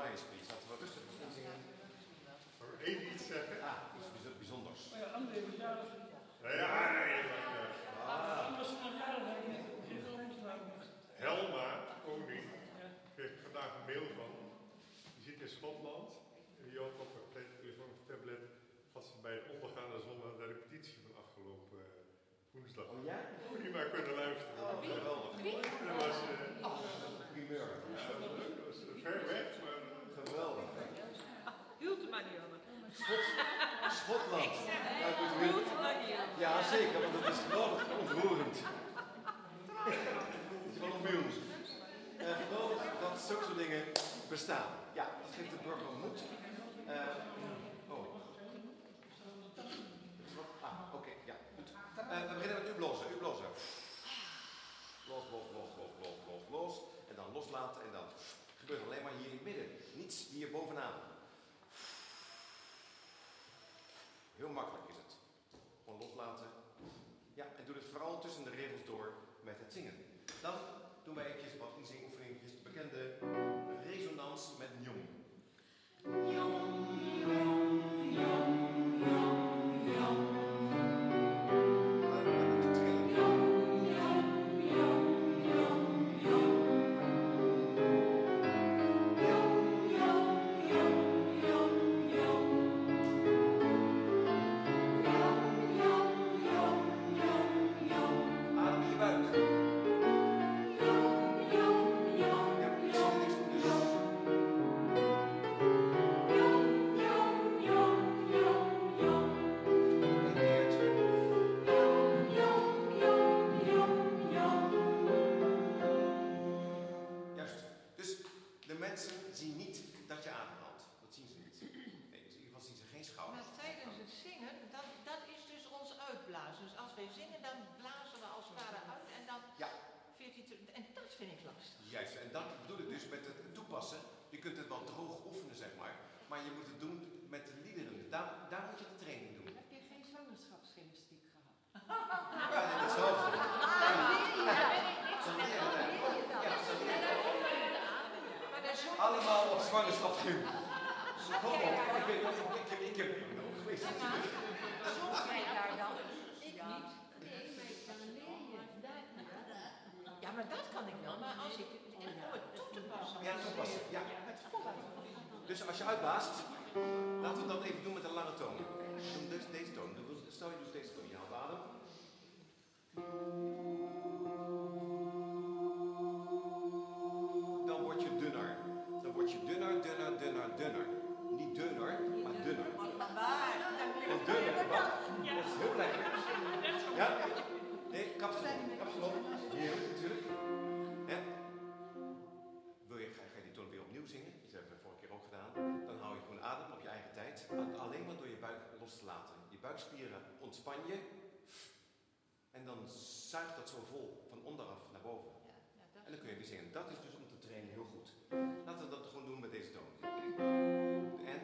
rise, please. Laten we rustig inzingen. Even iets zeggen. Iets bijzonders. Oh ja, André was jarig. Nee. Was nog jarig, heb ik heel veel omgeslagen. Helma, koning, kreeg ik vandaag een mail van. Die zit in Schotland. En die had op een telefoon of tablet. Had ze bij de ondergaande zon de repetitie van afgelopen woensdag. Oh ja? Prima kunnen luisteren. Geweldig. Dat was primeur. dat was ver weg, maar Geweldig. Hultemanianne. Schotland. Hultemanianne. Ja, zeker, want dat is geweldig ontroerend. Het is wel onbeeld. Geweldig dat zulke soort dingen bestaan. Ja, dat geeft de burger moed. Oké, ja, goed. We beginnen met u blozen. U blozen. Los. En dan loslaten en dan gebeurt alleen maar hier in het midden. Niets hier bovenaan. Heel makkelijk is het. Gewoon loslaten. Ja, en doe het vooral tussen de regels door met het zingen. Dan doen wij eventjes wat inzingoefeningetjes. De bekende resonans met njong. Juist, en dat bedoel ik dus met het toepassen. Je kunt het wel droog oefenen, zeg maar je moet het doen met de liederen. Daar moet je de training doen. Heb je geen zwangerschapsgymnastiek gehad? Ja, hetzelfde. Allemaal op zwangerschapsgym. Kom op, ik heb ook geweest natuurlijk. Zong jij daar dan? Ik niet. Nee, maar dan leer je. Ja, maar dat kan ik wel. Maar als ik om het toe te passen. Ja, toepassen. Ja. Het volgt. Dus als je uitblaast, laten we dat even doen met een lange toon. Doe dus deze toon. Stel je doet deze toon. Je haalt adem. Dan word je dunner. Dan word je dunner. Niet dunner, maar dunner. En dunner, dat is heel lekker. Ja? Nee, kapsel op. Hier, natuurlijk. Ja. Ga je die toon weer opnieuw zingen? Dat hebben we vorige keer ook gedaan. Dan hou je gewoon adem op je eigen tijd. Alleen maar door je buik los te laten. Je buikspieren ontspan je. En dan zuigt dat zo vol van onderaf naar boven. En dan kun je weer zingen. Dat is dus om te trainen heel goed. Laten we dat gewoon doen met deze toon. En...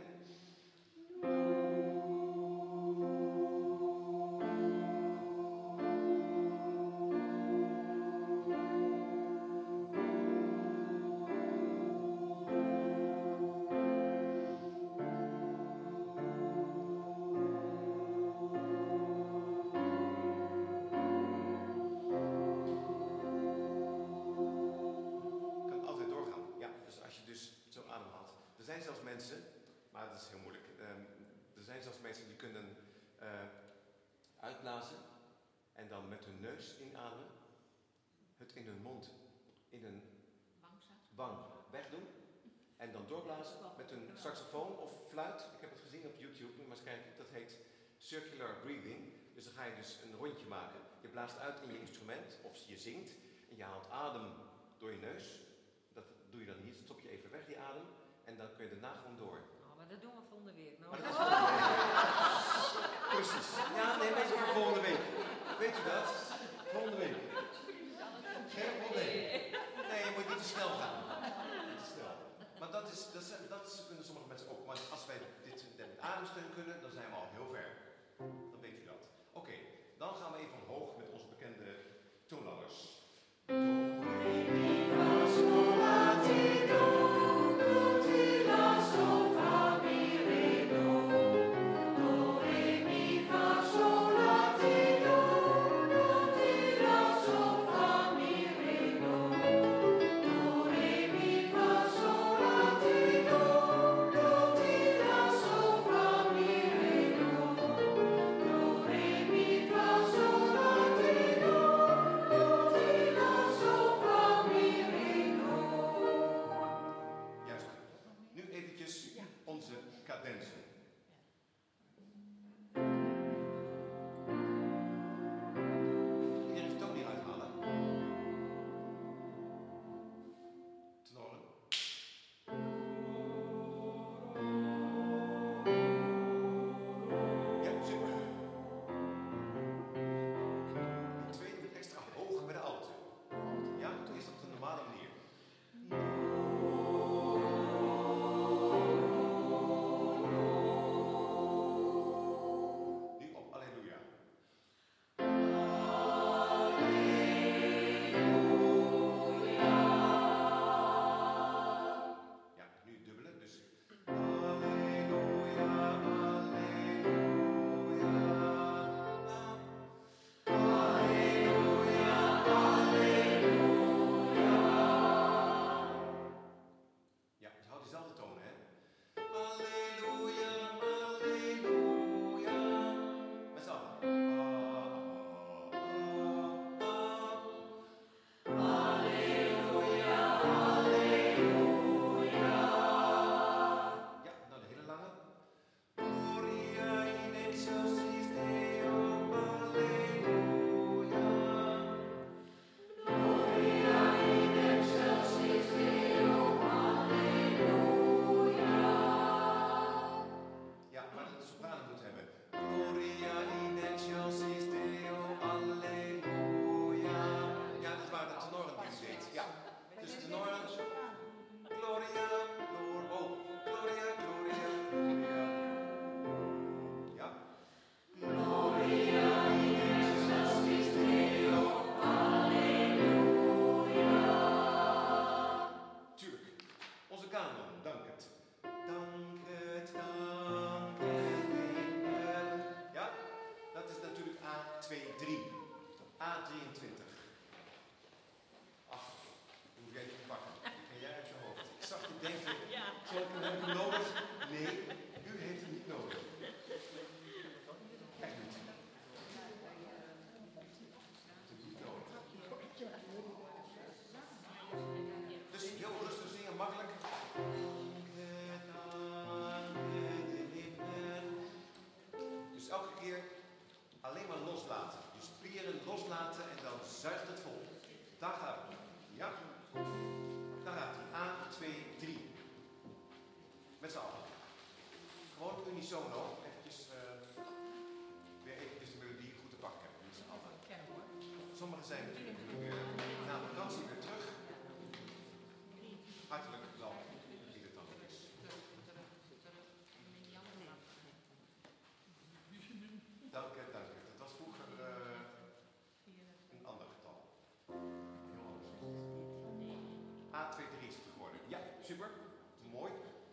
Er zijn zelfs mensen, maar dat is heel moeilijk, er zijn zelfs mensen die kunnen uitblazen en dan met hun neus inademen, het in hun mond, in hun wang wegdoen en dan doorblazen met hun saxofoon of fluit. Ik heb het gezien op YouTube, maar eens kijken, dat heet circular breathing. Dus dan ga je dus een rondje maken. Je blaast uit in je instrument of je zingt en je haalt adem door je neus. Dat doe je dan hier, stop je even weg die adem. En dan kun je daarna gewoon door. Oh, maar dat doen we volgende week. Nou. Precies. Ja, nee, maar voor volgende week. Weet u dat? Volgende week. Geen probleem. Nee, je moet niet te snel gaan. Niet te snel. Maar dat kunnen sommige mensen ook. Maar als wij dit met ademsteun kunnen, dan zijn we al heel ver. Dan weet u dat. Oké, dan gaan we even omhoog met onze bekende toonladders. Do, re, mi, fa, sol, la, ti, do, do, ti, la. A23. Ach, dat hoef jij niet te pakken. Die ken jij uit je hoofd. Ik zag je denken, heb ik hem nodig? Nee, u heeft hem niet nodig. Echt niet. Niet nodig. Dus heel rustig zingen, makkelijk. Dus elke keer alleen maar loslaten. Je spieren loslaten en dan zuigt het vol. Daar gaat het. Ja? Daar gaat hij. 1, 2, 3. Met z'n allen. Gewoon unisono. Weer eventjes de melodie goed te pakken hebben. Met z'n allen. Sommigen zijn natuurlijk nu na de vakantie weer terug. Hartelijk welkom. Wie het dan ook is. Dank je, dank je. Het was vroeger een ander getal. Heel anders. A23 is het geworden. Ja, super. Mooi.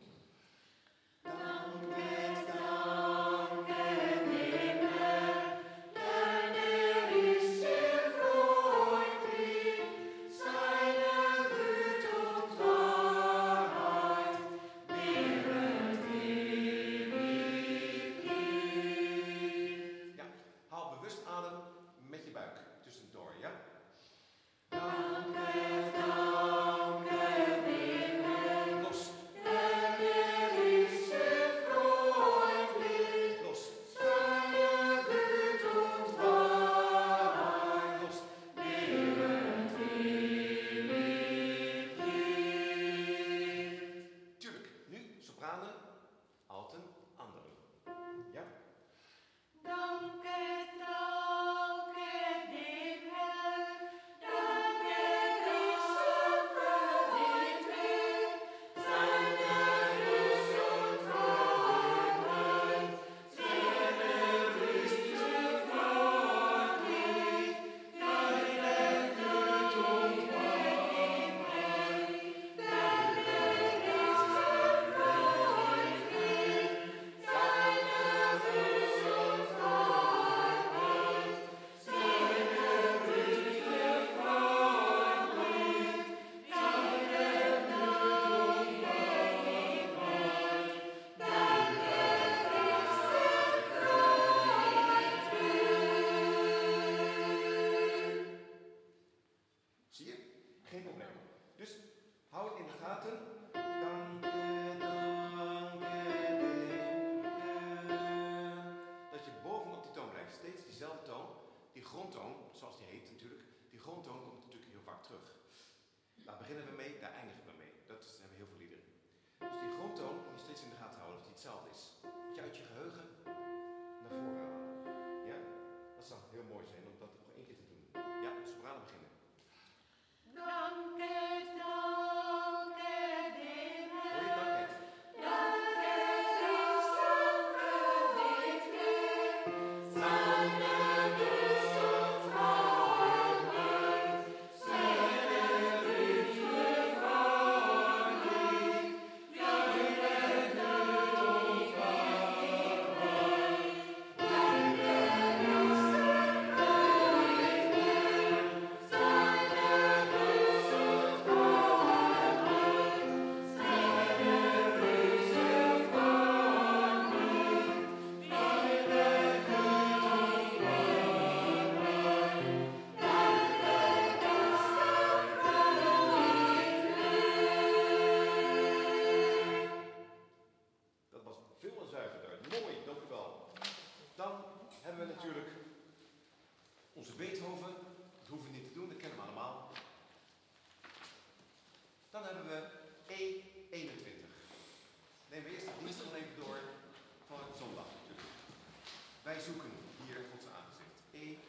Wij zoeken hier Gods aangezicht.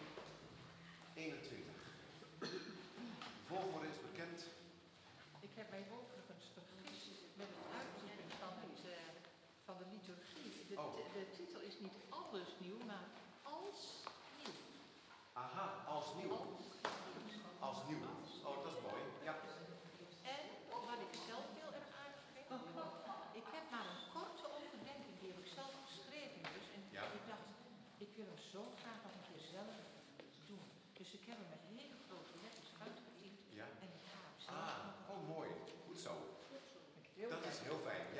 E21. De volgorde is bekend. Ik heb mij overigens vergist met het uitzoeken van de liturgie. De titel is niet alles nieuw, maar als nieuw. Aha, als nieuw. Als nieuw. Oh, dat is mooi. Ja. En wat ik zelf heel erg aardig vind, ik heb maar een korte overdenking, die heb ik zelf geschreven. Dus, en ja. ik dacht, ik wil hem zo graag nog een keer zelf doen. Dus Dus ik heb hem met hele grote letters uitgetypt. Ja. En ik ga hem zelf. Oh mooi. Goed zo. Dat is heel fijn, ja.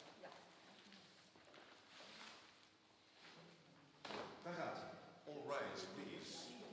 Daar gaat hij. All rise, please.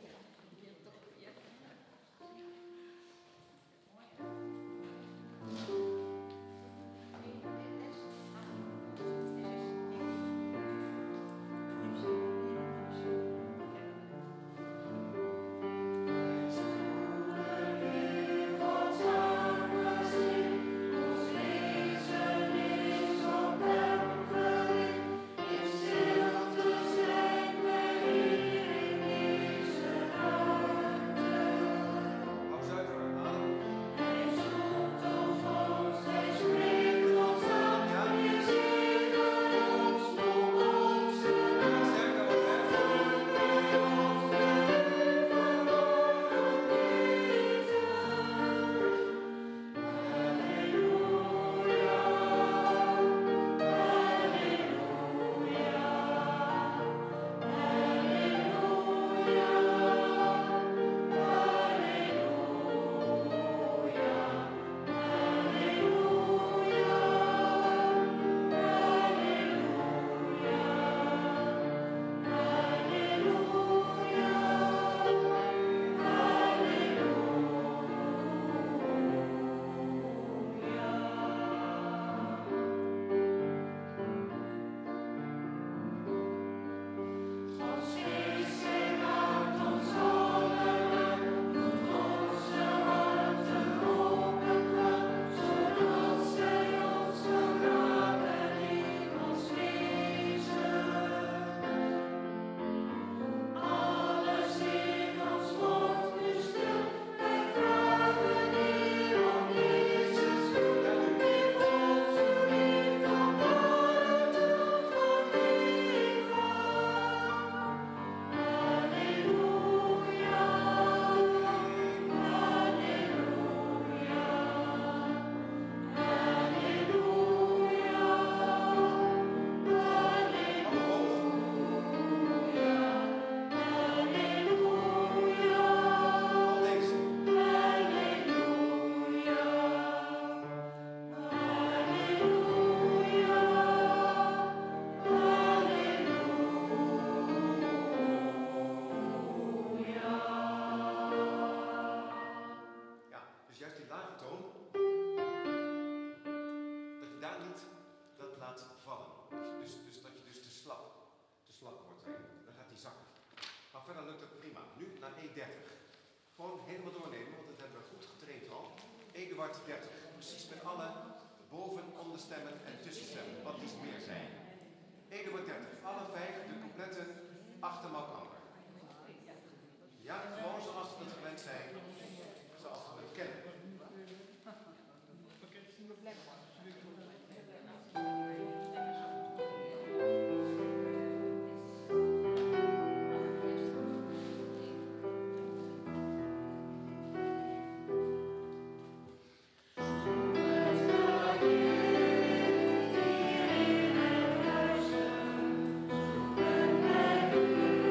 Gewoon helemaal doornemen, want dat hebben we goed getraind al. Eduard 30. Precies met alle boven, onderstemmen en tussenstemmen. Wat die meer zijn. Eduard 30. Alle 5 de complete achtermalkamer. Ja, gewoon zoals we het gewend zijn. Zoals we het kennen. Thank you.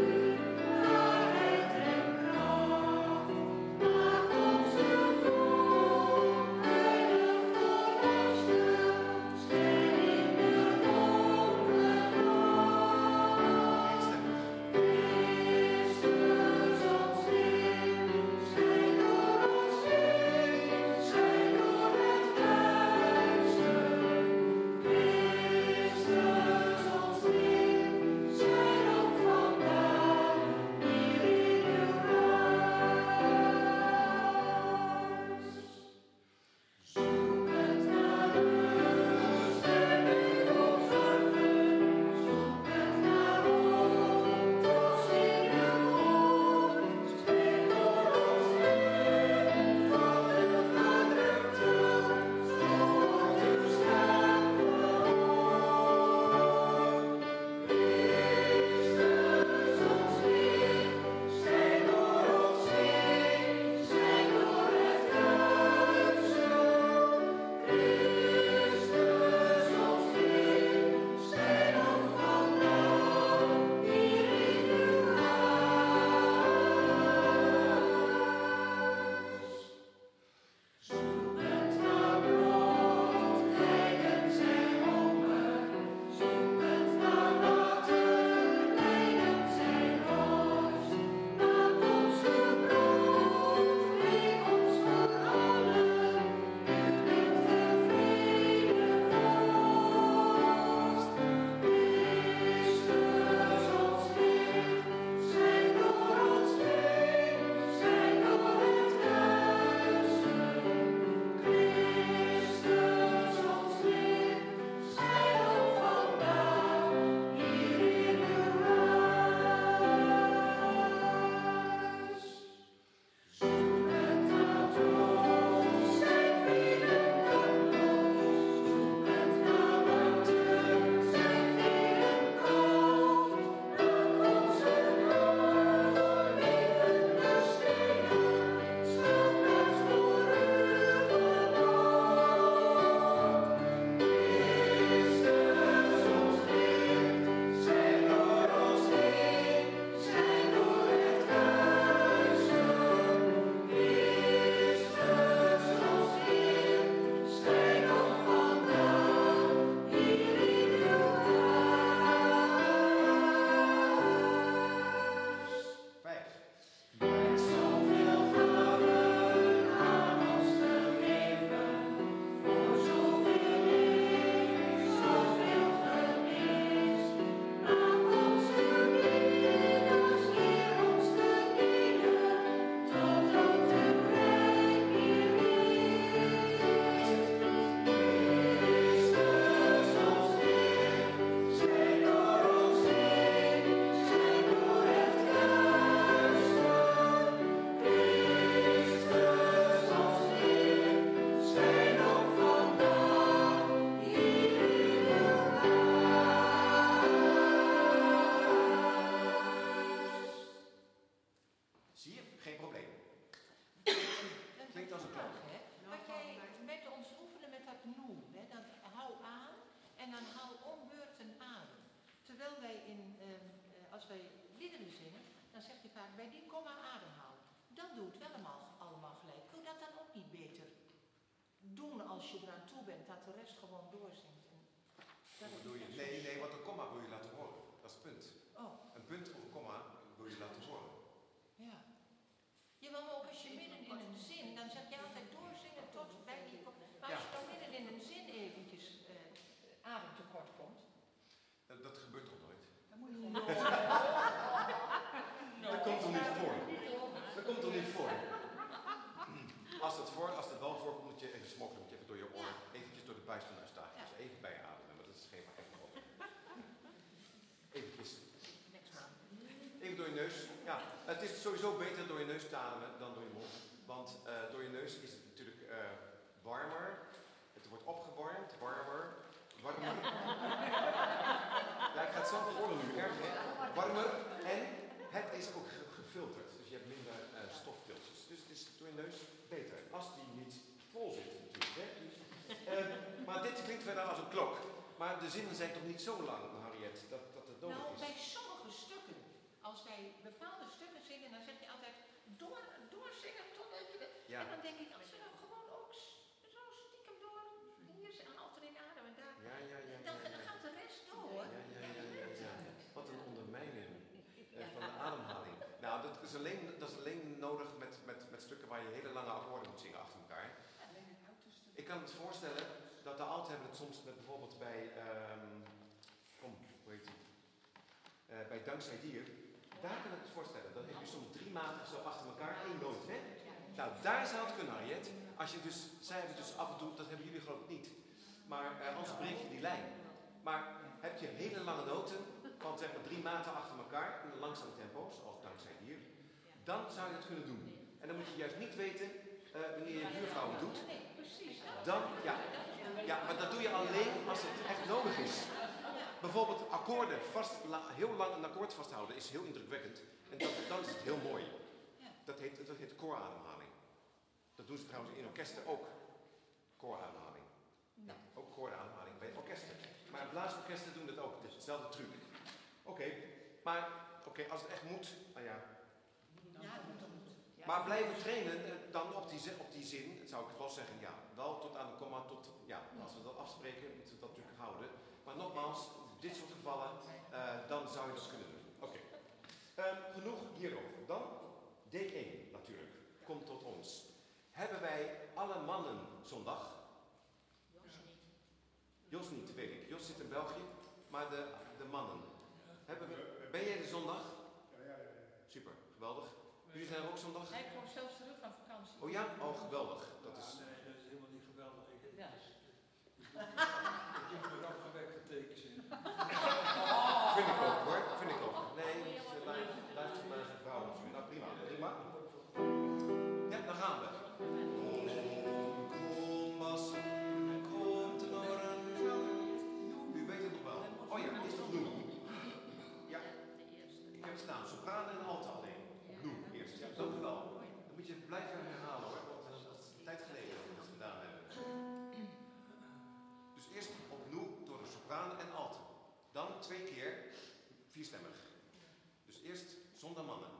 vaak bij die komma ademhalen. Dat doet wel allemaal gelijk. Kun je dat dan ook niet beter doen als je eraan toe bent, dat de rest gewoon doorzingt? Hoe bedoel je? Nee, want een komma wil je laten horen. Dat is het punt. Oh. Een punt of een komma wil je laten horen. Ja. Jawel, maar ook als je midden in een zin, dan zeg je altijd doorzingen tot bij die komma. Maar als je dan midden in een zin eventjes ademtekort komt. Dat gebeurt toch nooit? Dan moet je Dat komt er niet voor. Dat komt er niet voor. Als het wel voorkomt, moet je even smokkelen, moet je even door je oren, eventjes door de buis van de staart. Dus even bijademen, maar dat is geen echt op. Eventjes. Even door je neus. Ja, het is sowieso beter door je neus te ademen dan door je mond. Want door je neus is het natuurlijk warmer. Het wordt opgewarmd, warmer. Ja, ik ga het zo verwoorden nu. Erg, hè? Warmer. En het is ook gefilterd. Dus je hebt minder stofdeeltjes. Dus het is door je neus beter. Als die niet vol zit natuurlijk. Hè? Dus, maar dit klinkt verder als een klok. Maar de zinnen zijn toch niet zo lang, Harriet, dat het nodig is? Bij sommige stukken, als wij bepaalde stukken zingen, dan zeg je altijd doorzingen totdat je... Ja. En dan denk ik, als je nou gewoon ook zo stiekem door, hier is een alternate adem en daar, dan gaat de rest door. Ja. Wat een ondermijning van de ademhaling. Nou, dat is alleen nodig met stukken waar je hele lange akkoorden moet zingen achter elkaar. Ik kan me voorstellen dat de alten hebben het soms met bijvoorbeeld bij, hoe heet die? Bij Dankzij Dier. Daar kan ik het voorstellen. Dan heb je soms 3 maten zo achter elkaar, 1 noot, hè? Nou, daar zou het kunnen, Harriet. Als je dus, zij hebben dus af en toe, dat hebben jullie geloof ik niet. Maar anders breek je die lijn. Maar heb je hele lange noten van zeg maar 3 maten achter elkaar in een langzaam tempo, zoals Dankzij Dier, dan zou je het kunnen doen. En dan moet je juist niet weten wanneer je buurvrouw het doet. Dan, maar dat doe je alleen als het echt nodig is. Bijvoorbeeld akkoorden, heel lang een akkoord vasthouden is heel indrukwekkend. En dan is het heel mooi. Dat heet koorademhaling. Dat doen ze trouwens in orkesten ook. Koorademhaling. Ja, ook koorademhaling bij orkesten. Maar blaasorkesten doen dat ook. Het is hetzelfde truc. Oké, als het echt moet, nou ja. Maar blijven trainen dan op die zin, zou ik wel zeggen, ja, wel tot aan de komma, als we dat afspreken, moeten we dat natuurlijk houden. Maar nogmaals, dit soort gevallen, dan zou je dat kunnen doen. Oké. Genoeg hierover. Dan D1 natuurlijk, komt tot ons. Hebben wij alle mannen zondag? Jos niet, weet ik. Jos zit in België, maar de mannen. Ben jij de zondag? Ja. Super, geweldig. Jullie zijn er ook zondag? Hij komt zelfs terug van vakantie. Oh ja? Oh, geweldig. Dat is... Nee, dat is helemaal niet geweldig. Ja. Ik heb er ook gewekt getekend in. Vind ik ook hoor, vind ik ook. Nee, luister maar zijn vrouw. Nou prima. Ja, dan gaan we. U weet het nog wel. Oh ja, is dat nu? Ja. Ik heb staan, sopraan en alto alleen. Nu eerst. Ja, dank u wel. Dan moet je het blijven herhalen hoor, want dat is een tijd geleden dat we dat gedaan hebben. Dus eerst opnieuw door de sopraan en alto. Dan 2 keer vierstemmig. Dus eerst zonder mannen.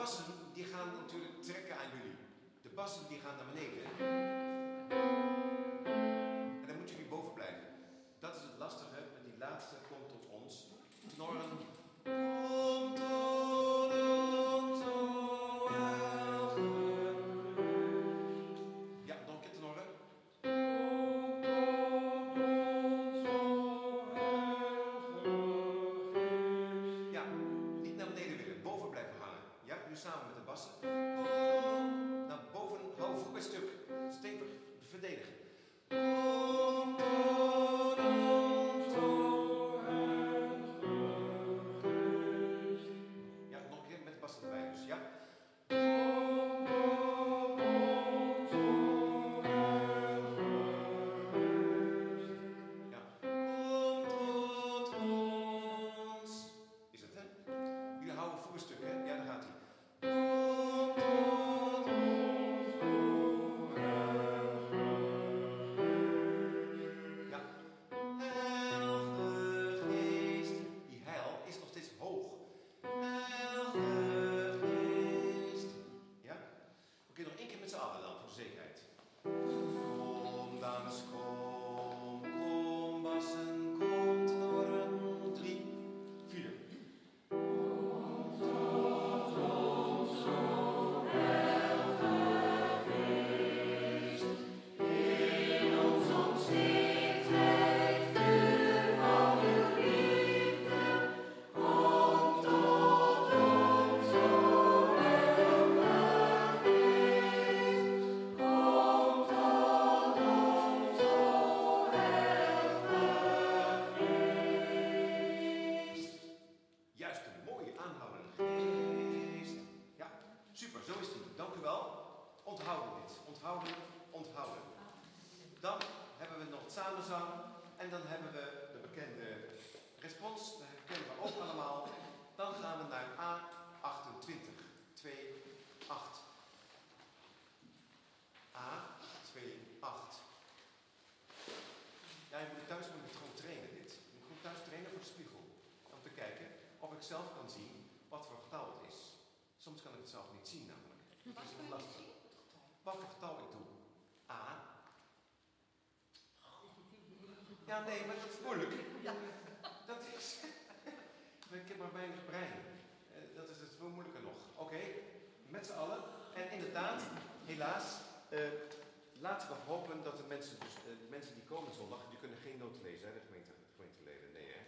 bassen die gaan natuurlijk trekken aan jullie. De bassen die gaan naar beneden. En dan moeten jullie boven blijven. Dat is het lastige, met die laatste komt tot ons. Tenorren. Komt tot ons, o heilige. Ja, nog een keer tenorren. Ja, niet naar beneden willen, boven blijven hangen. Ja, nu samen met de bassen. Naar boven, hou voet bij stuk. Stevig verdedigen. Ja, nog een keer met de bassen erbij dus, ja. Ja. Kom tot ons. Is het, hè? Jullie houden voet bij stuk, hè? Ja, daar gaat hij. Ja. Heilige Geest. Die heil is nog steeds hoog. Heilige Geest. Ja? Oké, nog één keer met z'n allen dan, voor de zekerheid. Kom, dames, kom. Kom, bassen, kom, tenorren. 3, 4. Juist een mooie aanhoudende geest. Ja, super, zo is die. Dank u wel. Onthouden dit. Onthouden, onthouden. Dan hebben we nog het samenzang. En dan hebben we de bekende respons. Dat herkennen we ook allemaal. Dan gaan we naar A28. 2, 8. A28. Ja, je moet thuis gewoon trainen dit. Je moet gewoon thuis trainen voor de spiegel. Om te kijken of ik zelf kan zien wat voor getal het is. Soms kan ik het zelf niet zien namelijk. Dat is heel lastig. Wat voor getal ik doe. A. Ja, nee, maar dat is moeilijk. Dat is... Ik heb maar weinig brein. Dat is het veel moeilijker nog. Oké, met z'n allen. En inderdaad, helaas, laten we hopen dat de mensen die komen zondag, die kunnen geen noten lezen, hè, de gemeenteleden. Nee, hè?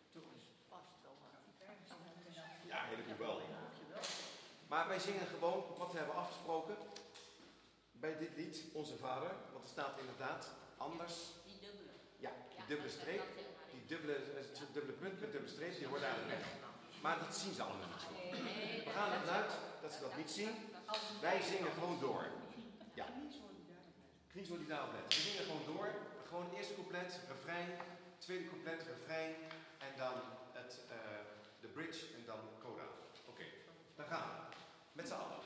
Ja, helemaal wel. Maar wij zingen gewoon wat we hebben afgesproken bij dit lied, Onze Vader. Want er staat inderdaad anders. Die dubbele. Ja, die dubbele streep. Die dubbele punt met dubbele streep, die wordt eigenlijk weg. Maar dat zien ze allemaal niet. We gaan ervan uit dat ze dat niet zien. Wij zingen gewoon door. Ja. Kniesolidaal. We zingen gewoon door. Gewoon het eerste couplet, refrein. Tweede couplet, refrein. En dan de bridge en dan coda. Oké, dan gaan we. Met z'n allen.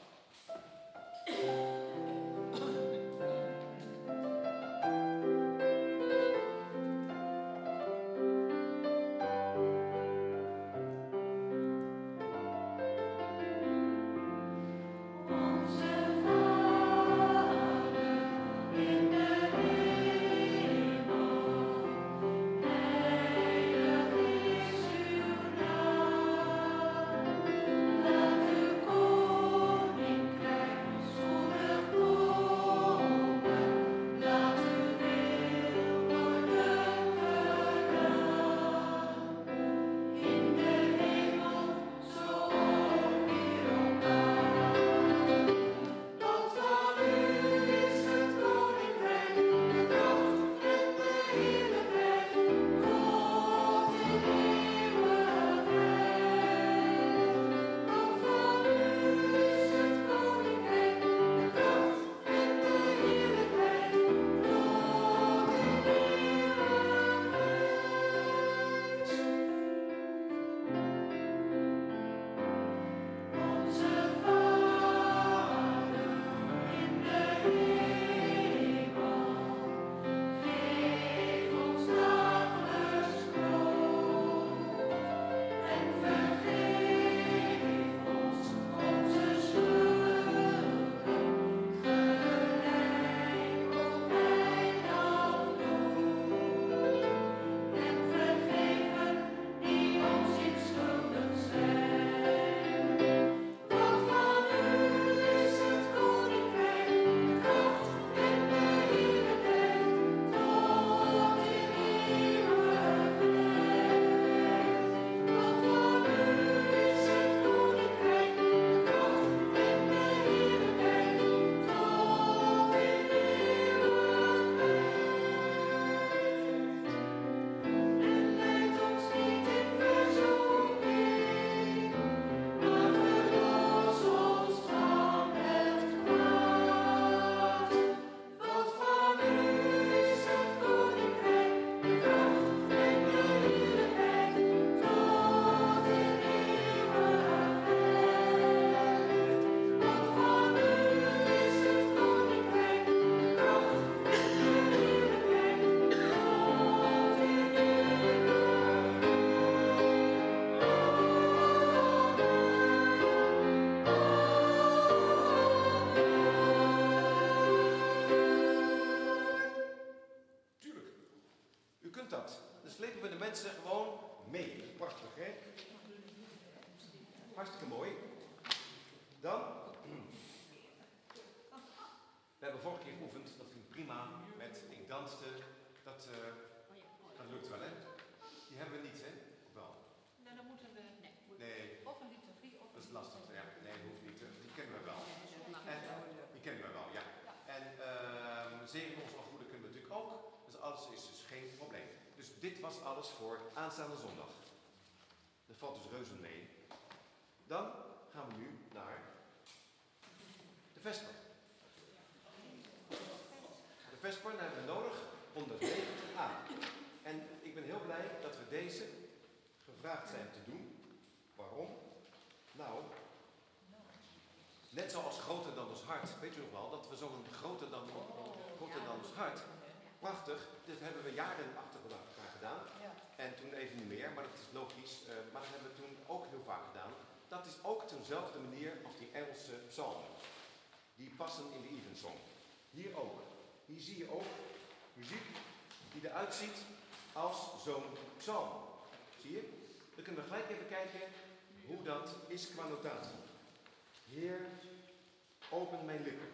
Koninkrijk mensen gewoon mee. Prachtig, hè? Hartstikke mooi. Dan. We hebben vorige keer geoefend, dat ging prima. Ik danste. Dat lukt wel, hè? Die hebben we niet, hè? Of wel? Nou, dan moeten we... Nee. Of een liturgie, of Dat is lastig, ja. Nee, dat hoeft niet. Die kennen we wel. Die kennen we wel, ja. En zegen ons al goede kunnen we natuurlijk ook. Dus alles is dus geen probleem. Dus dit was alles voor aanstaande zondag. Dat valt dus reuze mee. Dan gaan we nu naar de Vesper. De Vesper hebben we nodig om de regen te gaan. En ik ben heel blij dat we deze gevraagd zijn te doen. Waarom? Nou, net zoals Groter dan ons hart. Weet u nog wel, dat we zo'n groter dan ons hart. Prachtig, dit hebben we jaren achter elkaar gedaan. En toen even niet meer, maar dat is logisch. Maar dat hebben we toen ook heel vaak gedaan. Dat is ook op dezelfde manier als die Engelse psalmen. Die passen in de Evensong. Hier ook. Hier zie je ook muziek die eruit ziet als zo'n psalm. Zie je? Dan kunnen we gelijk even kijken hoe dat is qua notatie. Heer, open mijn lippen.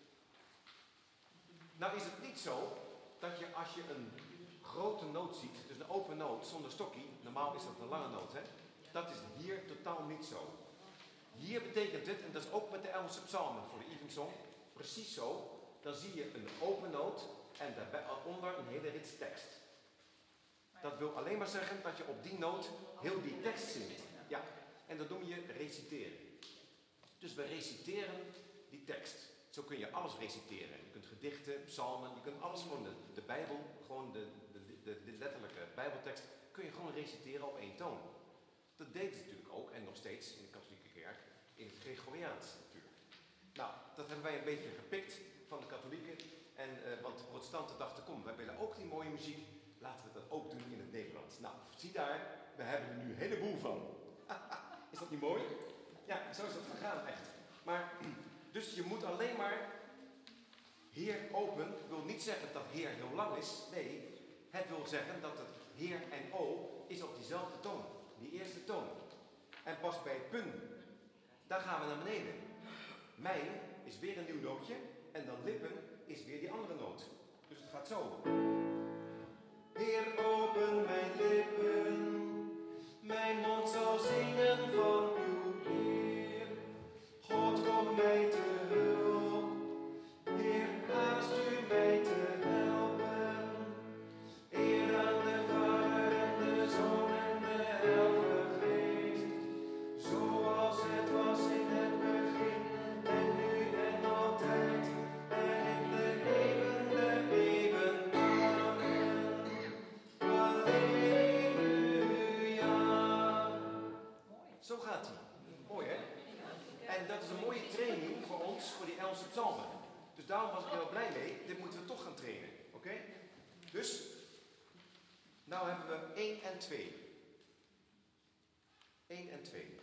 Nou is het niet zo dat je als je een grote noot ziet, dus een open noot zonder stokkie, normaal is dat een lange noot, hè? Dat is hier totaal niet zo. Hier betekent het, en dat is ook met de Engelse psalmen voor de Evensong, precies zo, dan zie je een open noot en daaronder een hele rits tekst. Dat wil alleen maar zeggen dat je op die noot heel die tekst zingt. Ja, en dat noem je reciteren. Dus we reciteren die tekst. Zo kun je alles reciteren. Je kunt gedichten, psalmen, je kunt alles gewoon de Bijbel, gewoon de letterlijke Bijbeltekst, kun je gewoon reciteren op één toon. Dat deden ze natuurlijk ook, en nog steeds in de katholieke kerk, in het Gregoriaans natuurlijk. Nou, dat hebben wij een beetje gepikt van de katholieken. Want de protestanten dachten, kom, wij willen ook die mooie muziek, laten we dat ook doen in het Nederlands. Nou, zie daar, we hebben er nu een heleboel van. Is dat niet mooi? Ja, zo is dat gegaan, echt. Maar, dus je moet alleen maar, Heer open, wil niet zeggen dat Heer heel lang is. Nee, het wil zeggen dat het Heer en O is op diezelfde toon. Die eerste toon. En pas bij pun, daar gaan we naar beneden. Mijn is weer een nieuw nootje. En dan lippen is weer die andere noot. Dus het gaat zo. Heer, open mijn lippen. Mijn mond zal zingen van uw eer. God, kom mij te hulp. Heer, haast u mij te helpen. Eer aan de Vader en de Zoon en de Heilige Geest. Zoals het was in het begin en nu en altijd. En in de eeuwen der eeuwen. Amen. Halleluja. Zo gaat hij. Mooi, hè? En dat is een mooie training voor ons, voor die Engelse psalmen. Dus daarom was ik heel blij mee. Dit moeten we toch gaan trainen. Oké? Dus, nou hebben we 1 en 2. 1 en 2.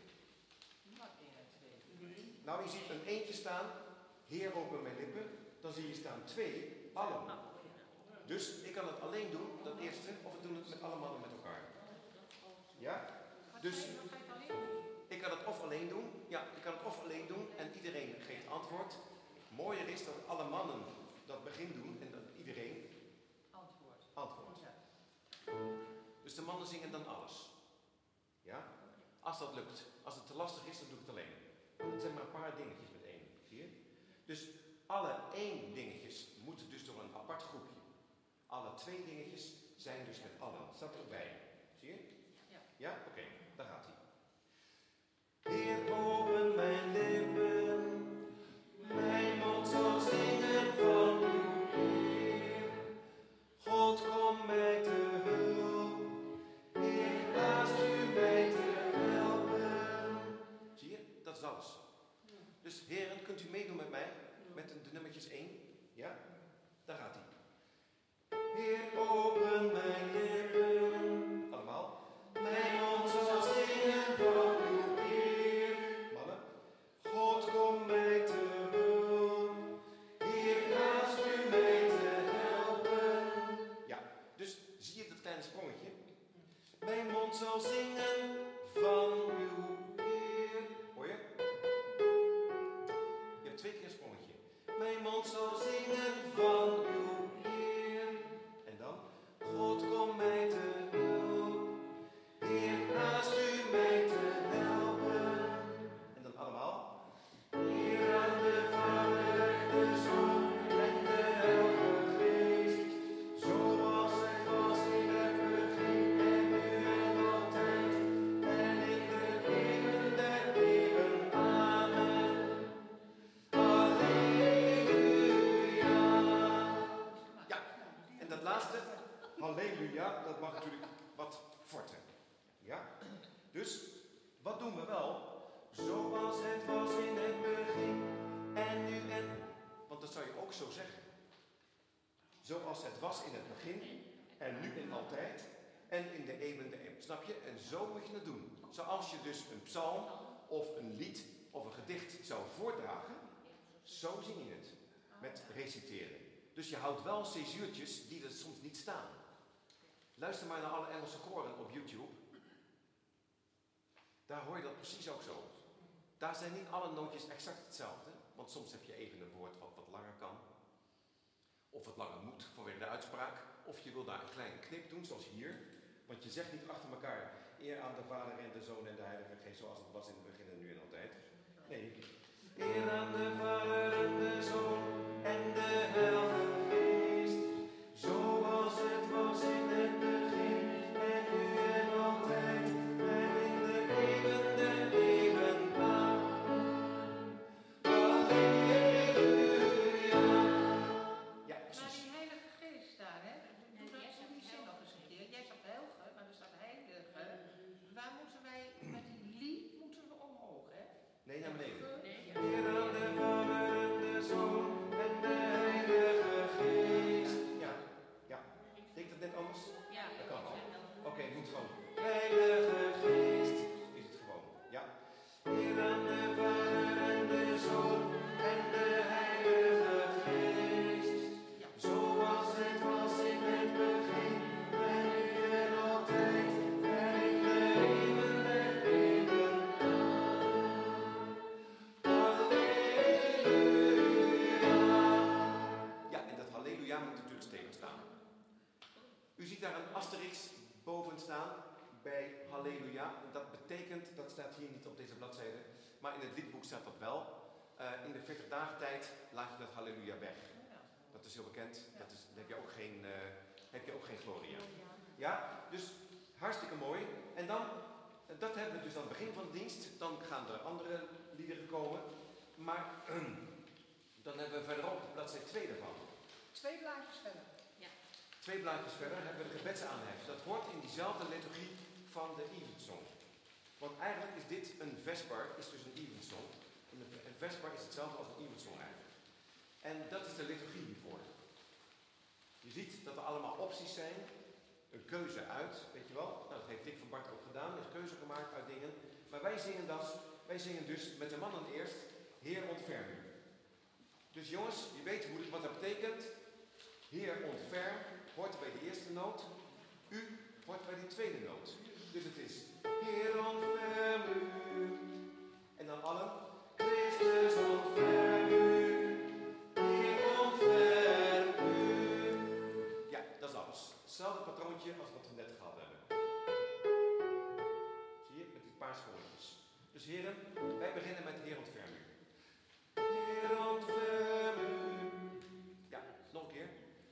Nou, je ziet een eentje staan. Heer, open mijn lippen. Dan zie je staan 2, allen. Dus ik kan het alleen doen, dat eerste, of we doen het met allemaal met elkaar. Ja? Dus ik kan het of alleen doen. Ja, ik kan het of alleen doen en iedereen geeft antwoord. Mooier is dat alle mannen dat begin doen en dat iedereen antwoord. Dus de mannen zingen dan alles. Ja? Als dat lukt. Als het te lastig is, dan doe ik het alleen. Want het zijn maar een paar dingetjes met één. Zie je? Dus alle 1 dingetjes moeten dus door een apart groepje. Alle 2 dingetjes zijn dus met allen. Staat er ook bij. Zie je? Ja? Oké, daar gaat hij. Heer, open mijn lippen. Mijn mond zal zingen van uw eer. God, kom mij te hulp. Heer, haast u mij te helpen. Zie je? Dat is alles. Dus heren, kunt u meedoen met mij? Met de nummertjes 1? Ja? Daar gaat hij. Heer, open mijn lippen. Allemaal. Mijn mond zal zingen van uw eer. Mannen. God, kom mij te hulp. Heer, haast u mij te helpen. Ja, dus zie je dat kleine sprongetje? zal zingen van uw Heer. Hoor je? Je hebt 2 keer een sprongetje. Mijn mond zal zingen van uw Heer. En dan? God, kom mij te hulp. Heer, haast u mij te helpen. En dan allemaal. Heer aan de Vader, de Zoon en de Heilige Geest. Zoals het was in het begin en nu en altijd. En in de eeuwen der eeuwen. Amen. Halleluja. Ja, en dat laatste, halleluja, dat mag natuurlijk wat forten. Ja? Dus, wat doen we wel? Zoals het was in het begin en nu en... Want dat zou je ook zo zeggen. Zoals het was in het begin en nu en altijd en in de eeuwen der eeuwen. Snap je? En zo moet je het doen. Zoals je dus een psalm of een lied of een gedicht zou voordragen, zo zing je het. Met reciteren. Dus je houdt wel césuurtjes die er soms niet staan. Luister maar naar alle Engelse koren op YouTube. Daar hoor je dat precies ook zo. Daar zijn niet alle nootjes exact hetzelfde. Want soms heb je even een woord wat langer kan. Of wat langer moet vanwege de uitspraak. Of je wil daar een kleine knip doen, zoals hier. Want je zegt niet achter elkaar. Eer aan de Vader en de Zoon en de Heilige Geest. Zoals het was in het begin en nu en altijd. Nee. Eer aan de Vader en de Zoon en de Heilige Geest. Zoals het was in het begin en nu en altijd. En in de eeuwen der eeuwen. Halleluja. Ja, Maar precies. die Heilige Geest daar, hè? Doe dat die zin nog eens een keer. Jij zegt heilige, maar er staat heilige. Waar moeten wij, met die lied moeten we omhoog, hè? Nee, naar beneden. Nee. Eer aan de Vader en de Zoon en de Heilige Geest. Ja, ja. Deed dat net anders? Ja, Dat kan wel. Oké, het moet gewoon. Heilige Geest is het gewoon. Ja. Eer aan de Vader en de Zoon en de Heilige Geest. Zoals het was in het begin en nu en altijd en in de eeuwen der eeuwen. Halleluja. Ja, en dat halleluja moet natuurlijk stevig staan. U ziet daar een asterix boven staan bij halleluja. Dat betekent, dat staat hier niet op deze bladzijde, maar in het liedboek staat dat wel. In de 40 dagen tijd laat je dat halleluja weg. Dat is heel bekend. Dan heb je ook geen gloria. Ja, dus hartstikke mooi. En dan, dat hebben we dus aan het begin van de dienst. Dan gaan er andere liederen komen. Maar dan hebben we verderop bladzijde 2 ervan. 2 blaadjes verder. 2 blaadjes verder hebben we de gebedsaanhef. Dat hoort in diezelfde liturgie van de evensong. Want eigenlijk is dit een vesper, is dus een evensong. Een vesper is hetzelfde als een evensong eigenlijk. En dat is de liturgie hiervoor. Je ziet dat er allemaal opties zijn. Een keuze uit, weet je wel. Nou, dat heeft Dick van Bart ook gedaan. Hij heeft keuze gemaakt uit dingen. Maar wij zingen dus met de mannen eerst, Heer ontferm u. Dus jongens, je weet wat dat betekent. Heer ontferm hoort bij de eerste noot. U hoort bij de tweede noot. Dus het is Heer ontferm u. En dan allen. Christus ontferm u. Heer ontferm u. Ja, dat is alles. Hetzelfde patroontje als wat we net gehad hebben. Zie je? Met die paar schooltjes. Dus heren, wij beginnen met Heer ontferm u. Heer ontferm u. Ja, nog een keer.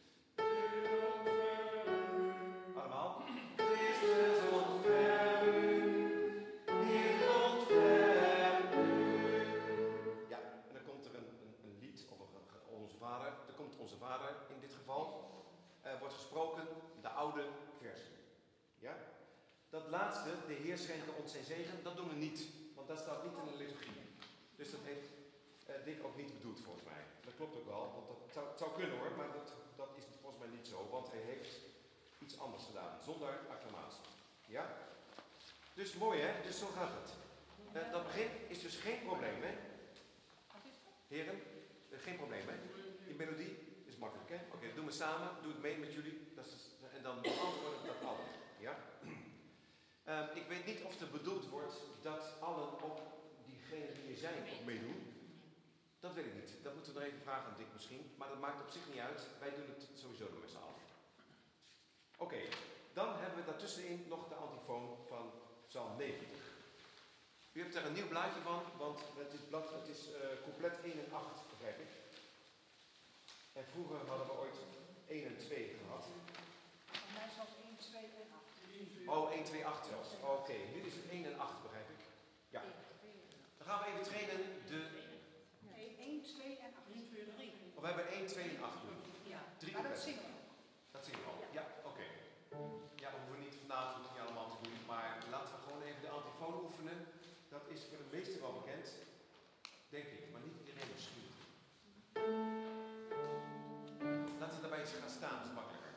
Allemaal. Christus ontferm u. Heer ontferm u. Ja, en dan komt er een lied, of onze vader. Er komt onze vader in dit geval. Wordt gesproken, de oude versie. Ja? Dat laatste, de Heer schenke ons zijn zegen, dat doen we niet. Want dat staat niet in de liturgie. Dus dat heeft Dick ook niet bedoeld volgens mij. Dat klopt ook wel, want dat zou kunnen hoor, maar dat is volgens mij niet zo. Want hij heeft iets anders gedaan, zonder acclamatie. Ja? Dus mooi hè, dus zo gaat het. Dat begin is dus geen probleem hè. Heren, geen probleem hè. Die melodie is makkelijk hè. Oké, doen we samen, doe het mee met jullie. En dan beantwoorden we dat allemaal. Ja? Ik weet niet of er bedoeld wordt dat allen op diegenen die hier zijn ook meedoen. Dat weet ik niet. Dat moeten we nog even vragen aan Dick misschien. Maar dat maakt op zich niet uit. Wij doen het sowieso nog met z'n allen. Oké, dan hebben we daartussenin nog de antifoon van Psalm 90. U hebt er een nieuw blaadje van, want het is couplet 1 en 8, begrijp ik. En vroeger hadden we ooit 1 en 2 gehad. Voor mij zelfs 1, 2 en 8. Oh, 1, 2, 8 zelfs. Oké, nu is het 1 en 8, begrijp ik. Ja. Dan gaan we even trainen de... Nee, 1, 2 en 8. 3. Oh, we hebben 1, 2 en 8 nu. Ja, 3 maar dat coupletten. zingen we. Dat zien we al. Ja, oké. Ja, we hoeven niet vanavond niet allemaal te doen, maar laten we gewoon even de antifoon oefenen. Dat is voor de meesten wel bekend, denk ik, maar niet iedereen misschien. Laten we daarbij eens gaan staan, dat is makkelijker.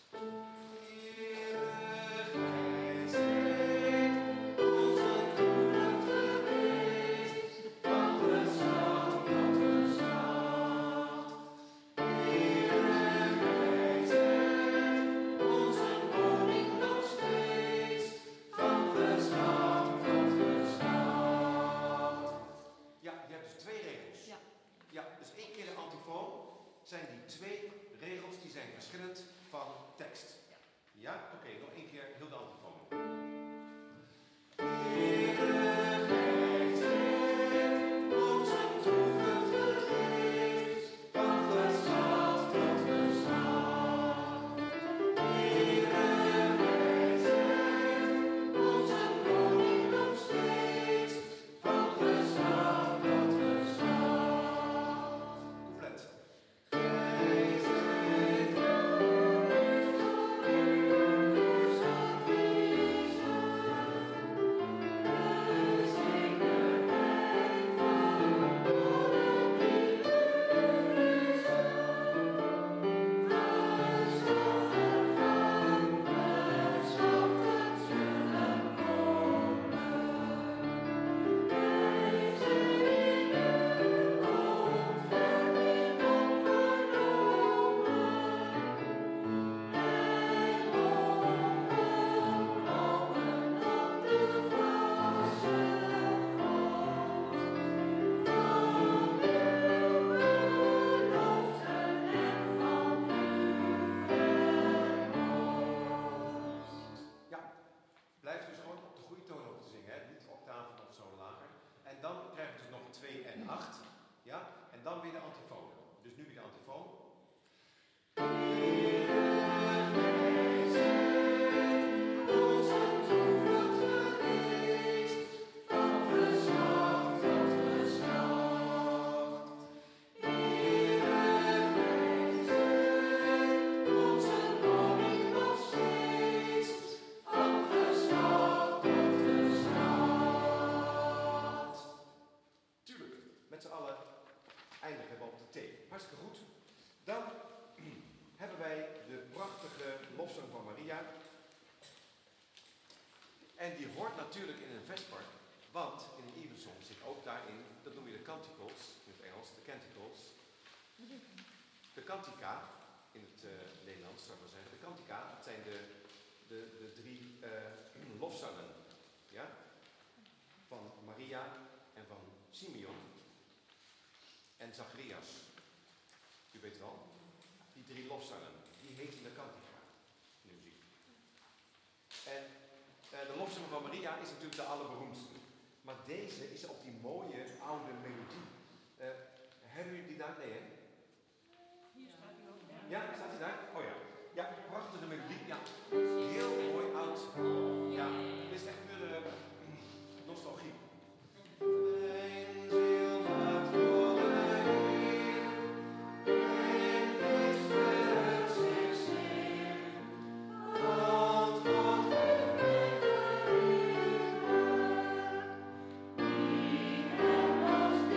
Zijn die 2 regels die zijn verschillend van tekst. Ja? Oké, nog één keer heel de antifoon. En die hoort natuurlijk in een vestpark, want in een evensong zit ook daarin, dat noem je de canticles, in het Engels, de canticles. De cantica, in het Nederlands zou ik maar zeggen, de cantica, dat zijn de 3 lofzangen, ja? Van Maria en van Simeon en Zacharias. U weet wel, die 3 lofzangen, die heten de cantica in de muziek. En de lofzang van Maria is natuurlijk de allerberoemdste. Maar deze is op die mooie oude melodie. Hebben jullie die daar? Nee, hè? Hier staat hij ook. Ja, staat hij daar? Oh ja. Ja, prachtige melodie. Ja, heel mooi oud. Ja, het is echt puur nostalgie. Als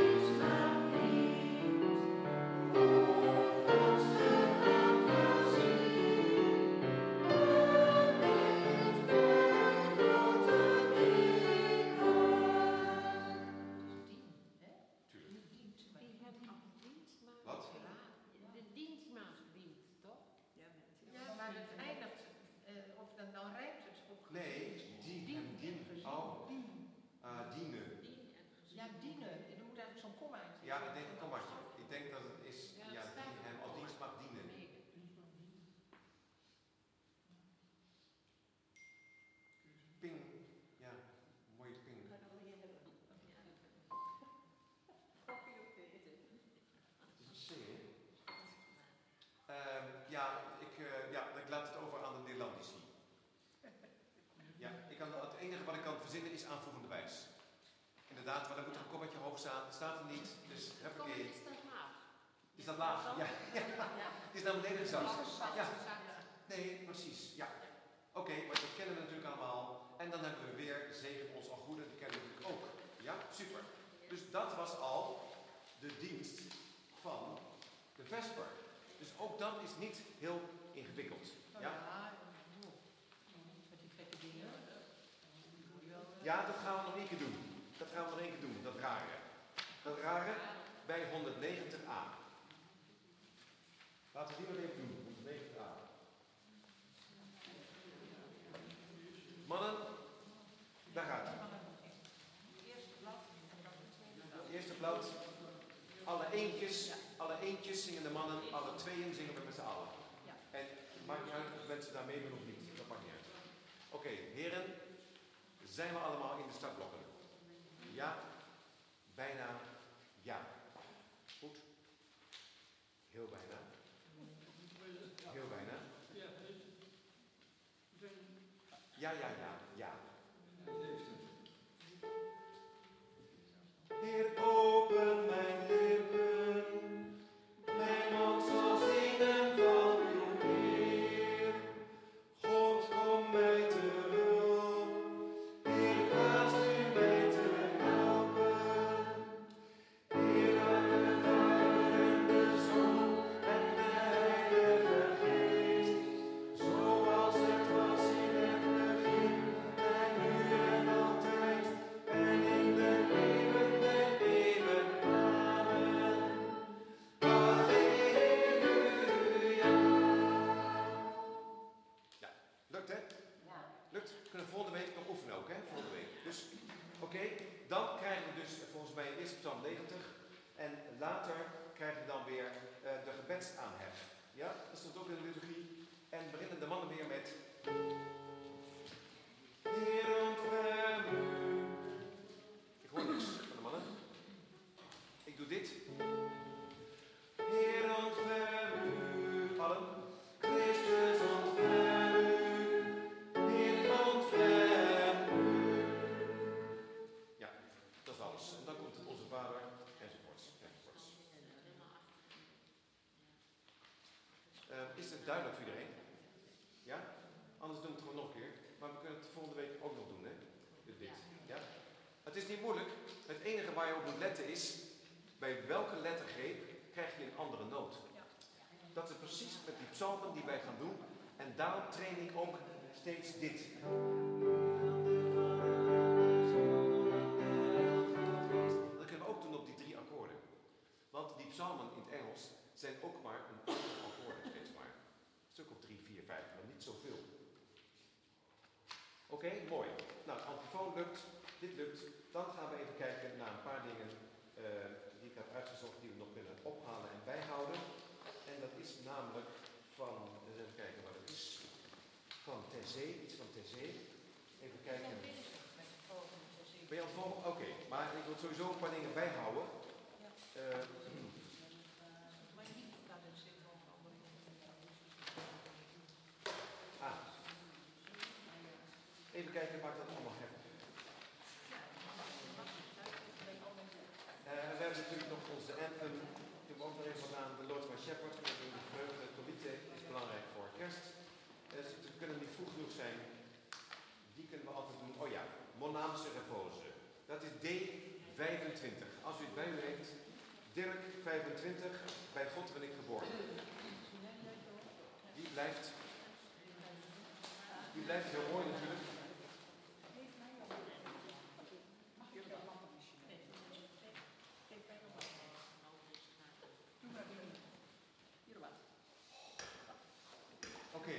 Ja, ik denk een kommatje. Ik denk dat het is die hem als dienst mag dienen. Ping. Ja, mooie ping. Het is een C, hè? Ik laat het over aan de Nederlandici. Ja, het enige wat ik kan verzinnen is aanvoegende wijs. Inderdaad, maar dan moet er een kommetje hoog staan. Staat er niet, dus huppakee. Is dat laag? Is dat laag? Ja. Het is naar beneden gezakt. Ja. Nee, precies. Ja. Oké, maar dat kennen we natuurlijk allemaal. En dan hebben we weer zegen ons al goede, die kennen we natuurlijk ook. Ja, super. Dus dat was al de dienst van de Vesper. Dus ook dat is niet heel ingewikkeld. Ja? Met die gekke dingen. Ja, dat gaan we nog één keer doen. Dat rare. Dat rare bij 190a. Laten we die maar even doen. 190a. Mannen, daar gaat het. Het eerste blad. Alle eentjes zingen de mannen, alle tweeën zingen we met z'n allen. En het maakt niet uit of mensen daar meedoen of niet. Dat maakt niet uit. Oké, heren, zijn we allemaal in de startblokken? Ja, bijna, ja. Goed? Heel bijna. Heel bijna. Ja. Heer, open mijn lippen, mijn mond zal zingen van uw eer. God, kom mij te hulp, Heer, haast u mij te helpen. Heer, aan de Vader en de Zoon en de Heilige Geest, zoals het was in het begin, en nu en altijd, en in de eeuwen der eeuwen. Amen. Halleluja. Ja, lukt hè? Lukt. We kunnen volgende week nog oefenen ook hè? Volgende week. Dus, oké. Dan krijgen we dus volgens mij eerst Psalm 90. En later krijgen we dan weer de gebedsaanhef. Ja, dat stond ook in de liturgie. En beginnen de mannen weer met... Heer, ontferm u. Ik hoor niks van de mannen. Ik doe dit. Heer, ontferm u. Allen. Christus, ontferm u. Heer, ontferm u. Ja, dat is alles. En dan komt onze Vader, enzovoorts. Is het duidelijk voor iedereen? Ja? Anders doen we het gewoon nog een keer. Maar we kunnen het volgende week ook nog doen, hè? Dit. Ja? Het is niet moeilijk. Het enige waar je op moet letten is... bij welke lettergreep krijg je een andere noot. Dat is precies met die psalmen die wij gaan doen. En daarom train ik ook steeds dit. Dat kunnen we ook doen op die 3 akkoorden. Want die psalmen in het Engels zijn ook maar een aantal akkoorden steeds maar. Een stuk of 3, 4, 5, maar niet zoveel. Oké, mooi. Nou, antifoon lukt, dit lukt. Dan gaan we even kijken naar een paar dingen die ik heb uitgezocht die we nog kunnen ophalen en bijhouden. En dat is namelijk van, even kijken wat het is, van Terzee, iets van Terzee. Even kijken. Ben je aan het volgen? Oké, maar ik wil sowieso een paar dingen bijhouden. Even kijken waar ik dat allemaal heb. We hebben natuurlijk nog onze anthem. Die hebben we ook nog even gedaan. De Lord my Shepherd. De vreugde tolite is belangrijk voor kerst. Ze kunnen niet vroeg genoeg zijn. Die kunnen we altijd doen. Oh ja, Monaamse repose. Dat is D25. Als u het bij u heeft. Dirk 25. Bij God ben ik geboren. Die blijft heel mooi natuurlijk. Oké.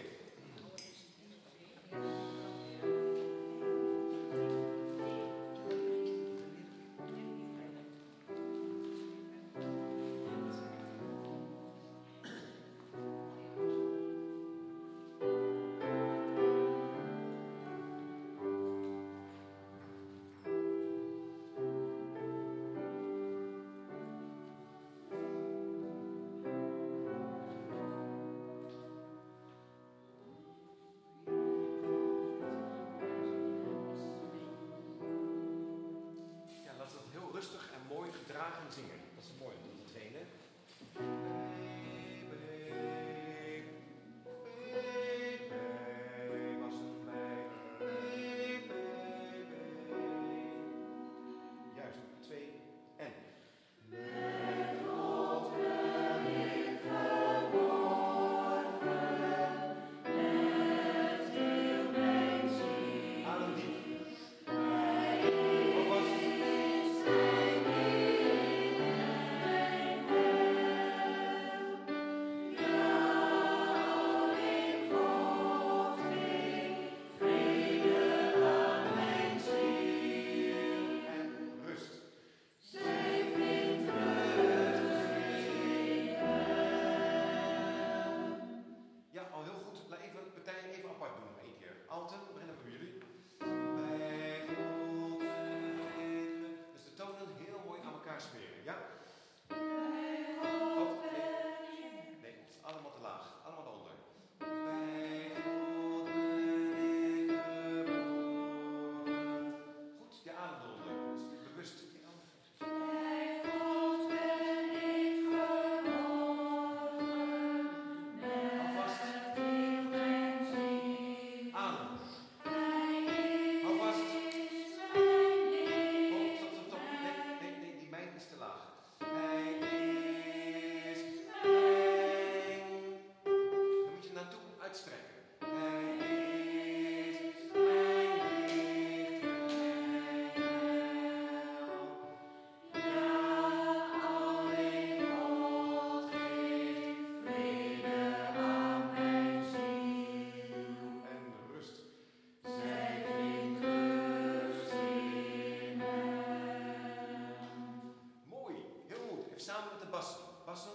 samen met de bassen. Bassen.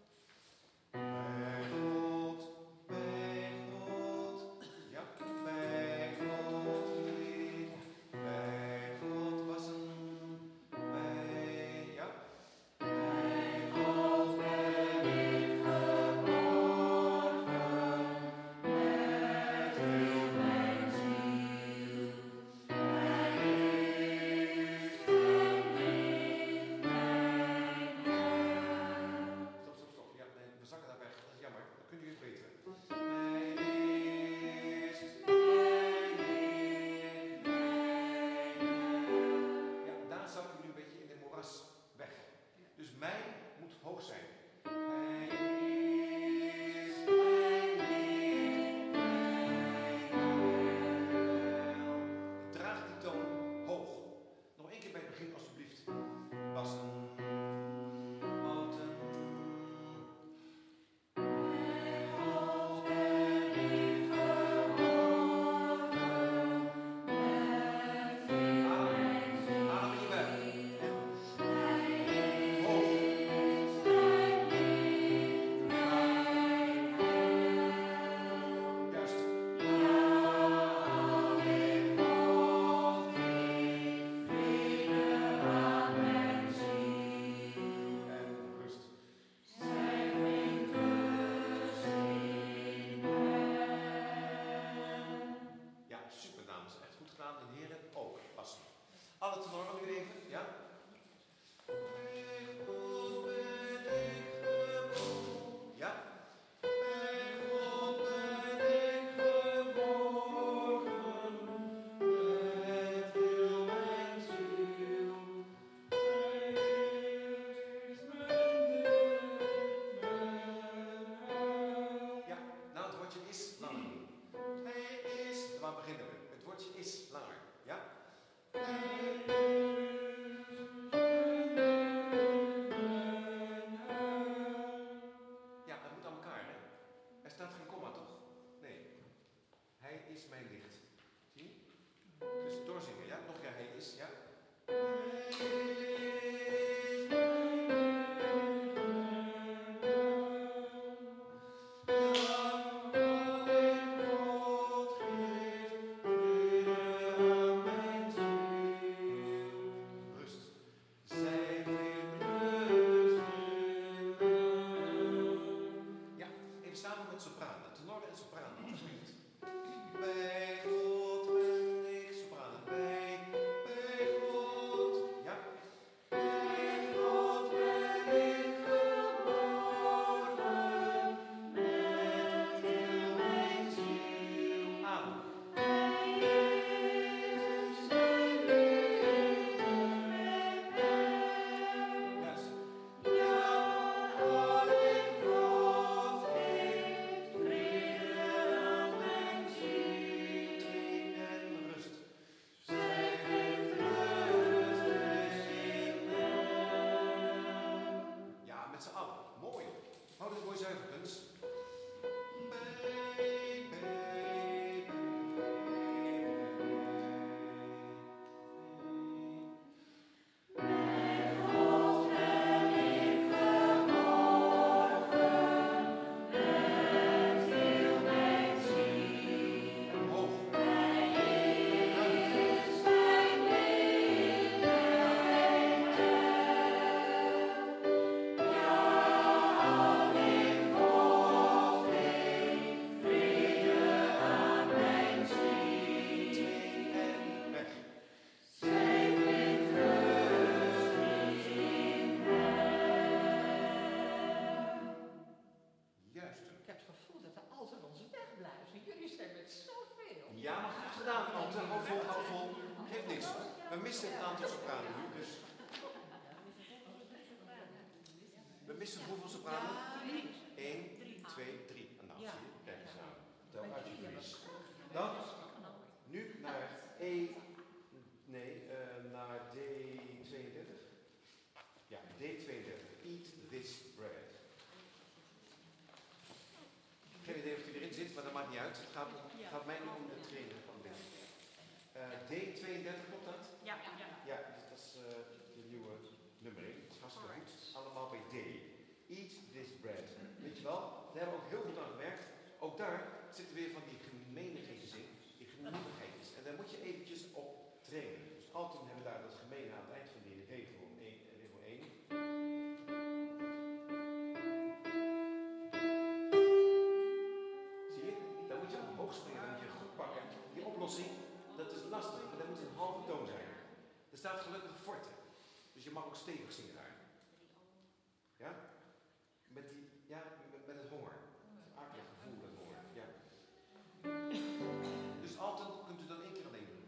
Bij God, bij God. Ja, bij God vlieg. Bij God bassen. Bij, ja. Bij God ben ik geborgen. Met heel mijn ziel. Hij is en leeft mijn heil. Stop. Ja, nee, we zakken daar weg. Dat is jammer. Dan kunnen jullie het beter. Mijn is, mijn leeft, mijn heil. Ja, daar zakken we nu een beetje in de moeras weg. Dus mijn moet hoog zijn. Hij is, mijn leeft, mijn heil. Draag die toon hoog. Nog één keer bij het begin alsjeblieft. Bassen. Alten. Bij God ben ik geborgen. Met heel mijn ziel. Adem in je buik. En hoog. Juist. En rust. Ja, super dames. Echt goed gedaan. En heren ook. Passen. Alle tenoren nu even. Ja? Bij God ben ik geboren. Ja? Bij God ben ik geborgen. Met heel mijn ziel. Hij is mijn licht, mijn heil. Ja, nou het woordje is langer doen. Hij is, waar beginnen we? Het woordje is langer. Ja? Hij is mijn licht, mijn heil. Ja, dat moet aan elkaar, hè? Er staat geen komma, toch? Nee. Hij is mijn licht. Zie je? Dus doorzingen, ja? Nog een keer, hij is, ja? Hij is mijn licht, mijn heil. Ja, alleen God geeft vrede aan mijn ziel. Rust. Zij vindt rust in hem. Ja, even samen met sopranen. Tenoren en sopranen, alsjeblieft. Bij God ben ik sopranen. Bij God. Ja. Bij God ben ik geborgen. Met heel mijn ziel. Adem. Hij is mijn licht, mijn heil. Juist. Ja, alleen God geeft vrede aan mijn ziel. En rust. Zij geeft rust in hem. Ja, met z'n allen. Mooi. Houd het mooi zuiver, Guns. Bij God ben ik geborgen. Met heel mijn ziel. Omhoog. Hij is mijn licht, mijn heil. Ja, alleen God geeft vrede aan mijn ziel. En weg. Zij vindt rust in hem. Juist. Ik heb het gevoel dat er altijd ons wegblijven. Jullie zijn met zoveel. Ja, maar goed gedaan, Ante. Hou vol, hou vol. Geeft niks. We missen een aantal sopranen nu, dus... We missen hoeveel sopranen? 1, 2, 3. En nou, Ja. zie je. Kijk eens aan. Tel uit jullie. Dan, nu naar E... Nee, naar D32. Ja, D32. Eat this bread. Geen idee of hij erin zit, maar dat maakt niet uit. Het gaat mij nu om de training van dit. D32, klopt dat? Ja. Ja, dus dat is de nieuwe nummering. Dat is hartstikke goed. Allemaal bij daar moet je eventjes op trainen. Dus altijd hebben we daar dat gemene aan het eind van die regel 1. Zie je? Dan moet je omhoog springen, dan moet je goed pakken. Die oplossing, dat is lastig, maar dat moet een halve toon zijn. Er staat gelukkig forte. Dus je mag ook stevig zingen daar. Ja? Met het honger. Het akelig gevoel, dat honger. Ja. Dus altijd kunt u dan 1 keer alleen doen.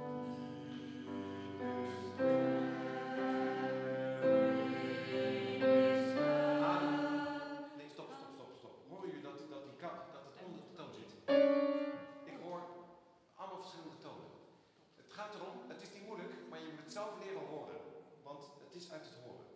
Nee, stop. Hoor je dat het onder de toon zit? Ik hoor allemaal verschillende tonen. Het gaat erom, het is niet moeilijk, maar je moet het zelf leren horen. Want het is uit het horen.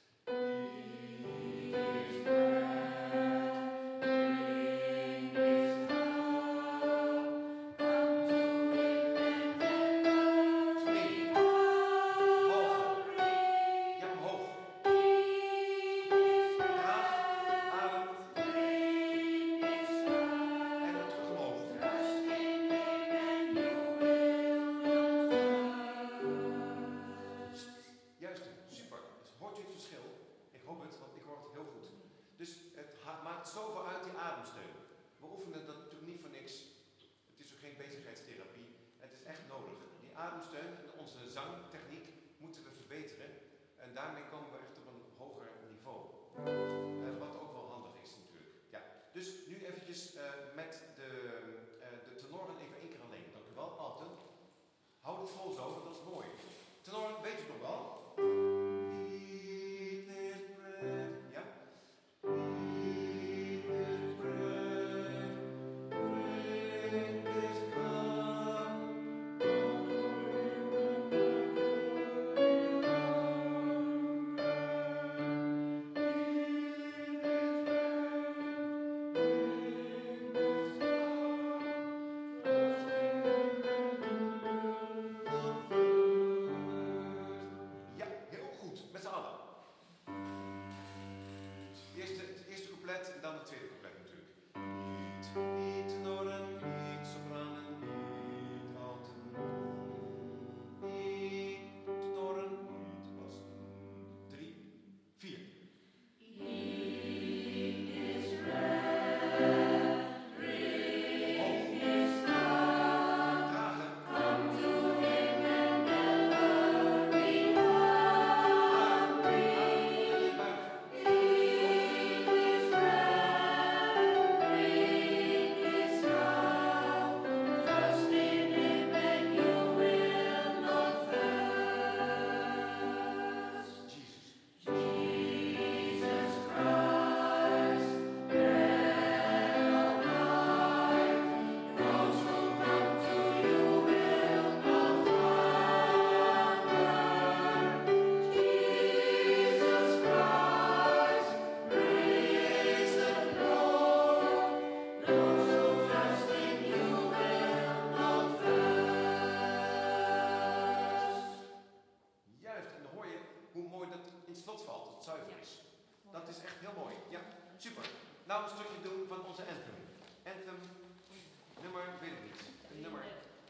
Nou, een stukje doen van onze anthem. Anthem, nummer, weet ik niet. Een nummer.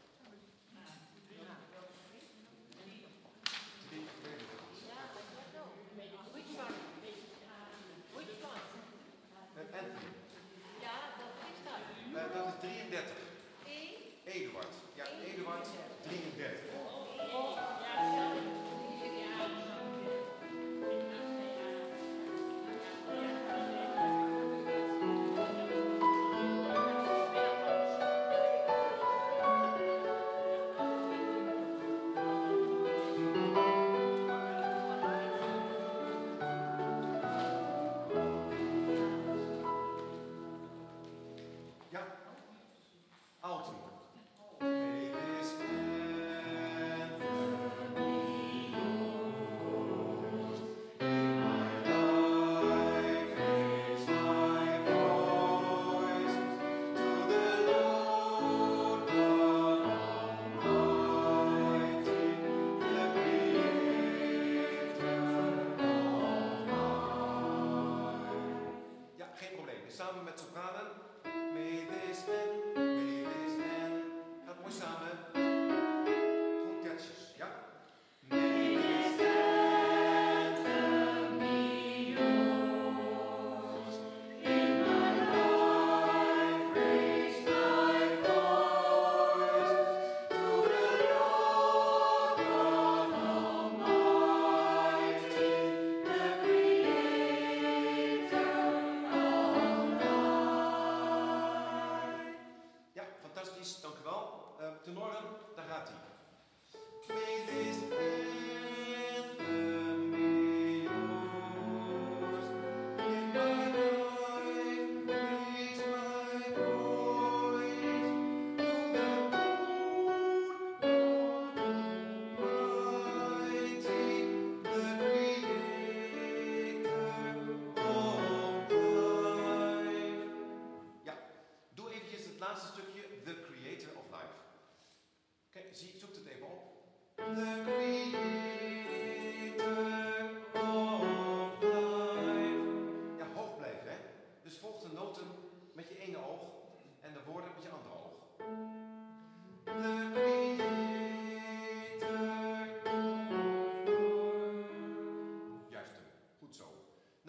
3, weet ik niet. Which one? Een anthem. Ja, dat is dat. Dat is 33. Eduard. Ja, Eduard 33. Samen met sopranen. May this end. Gaat mooi samen.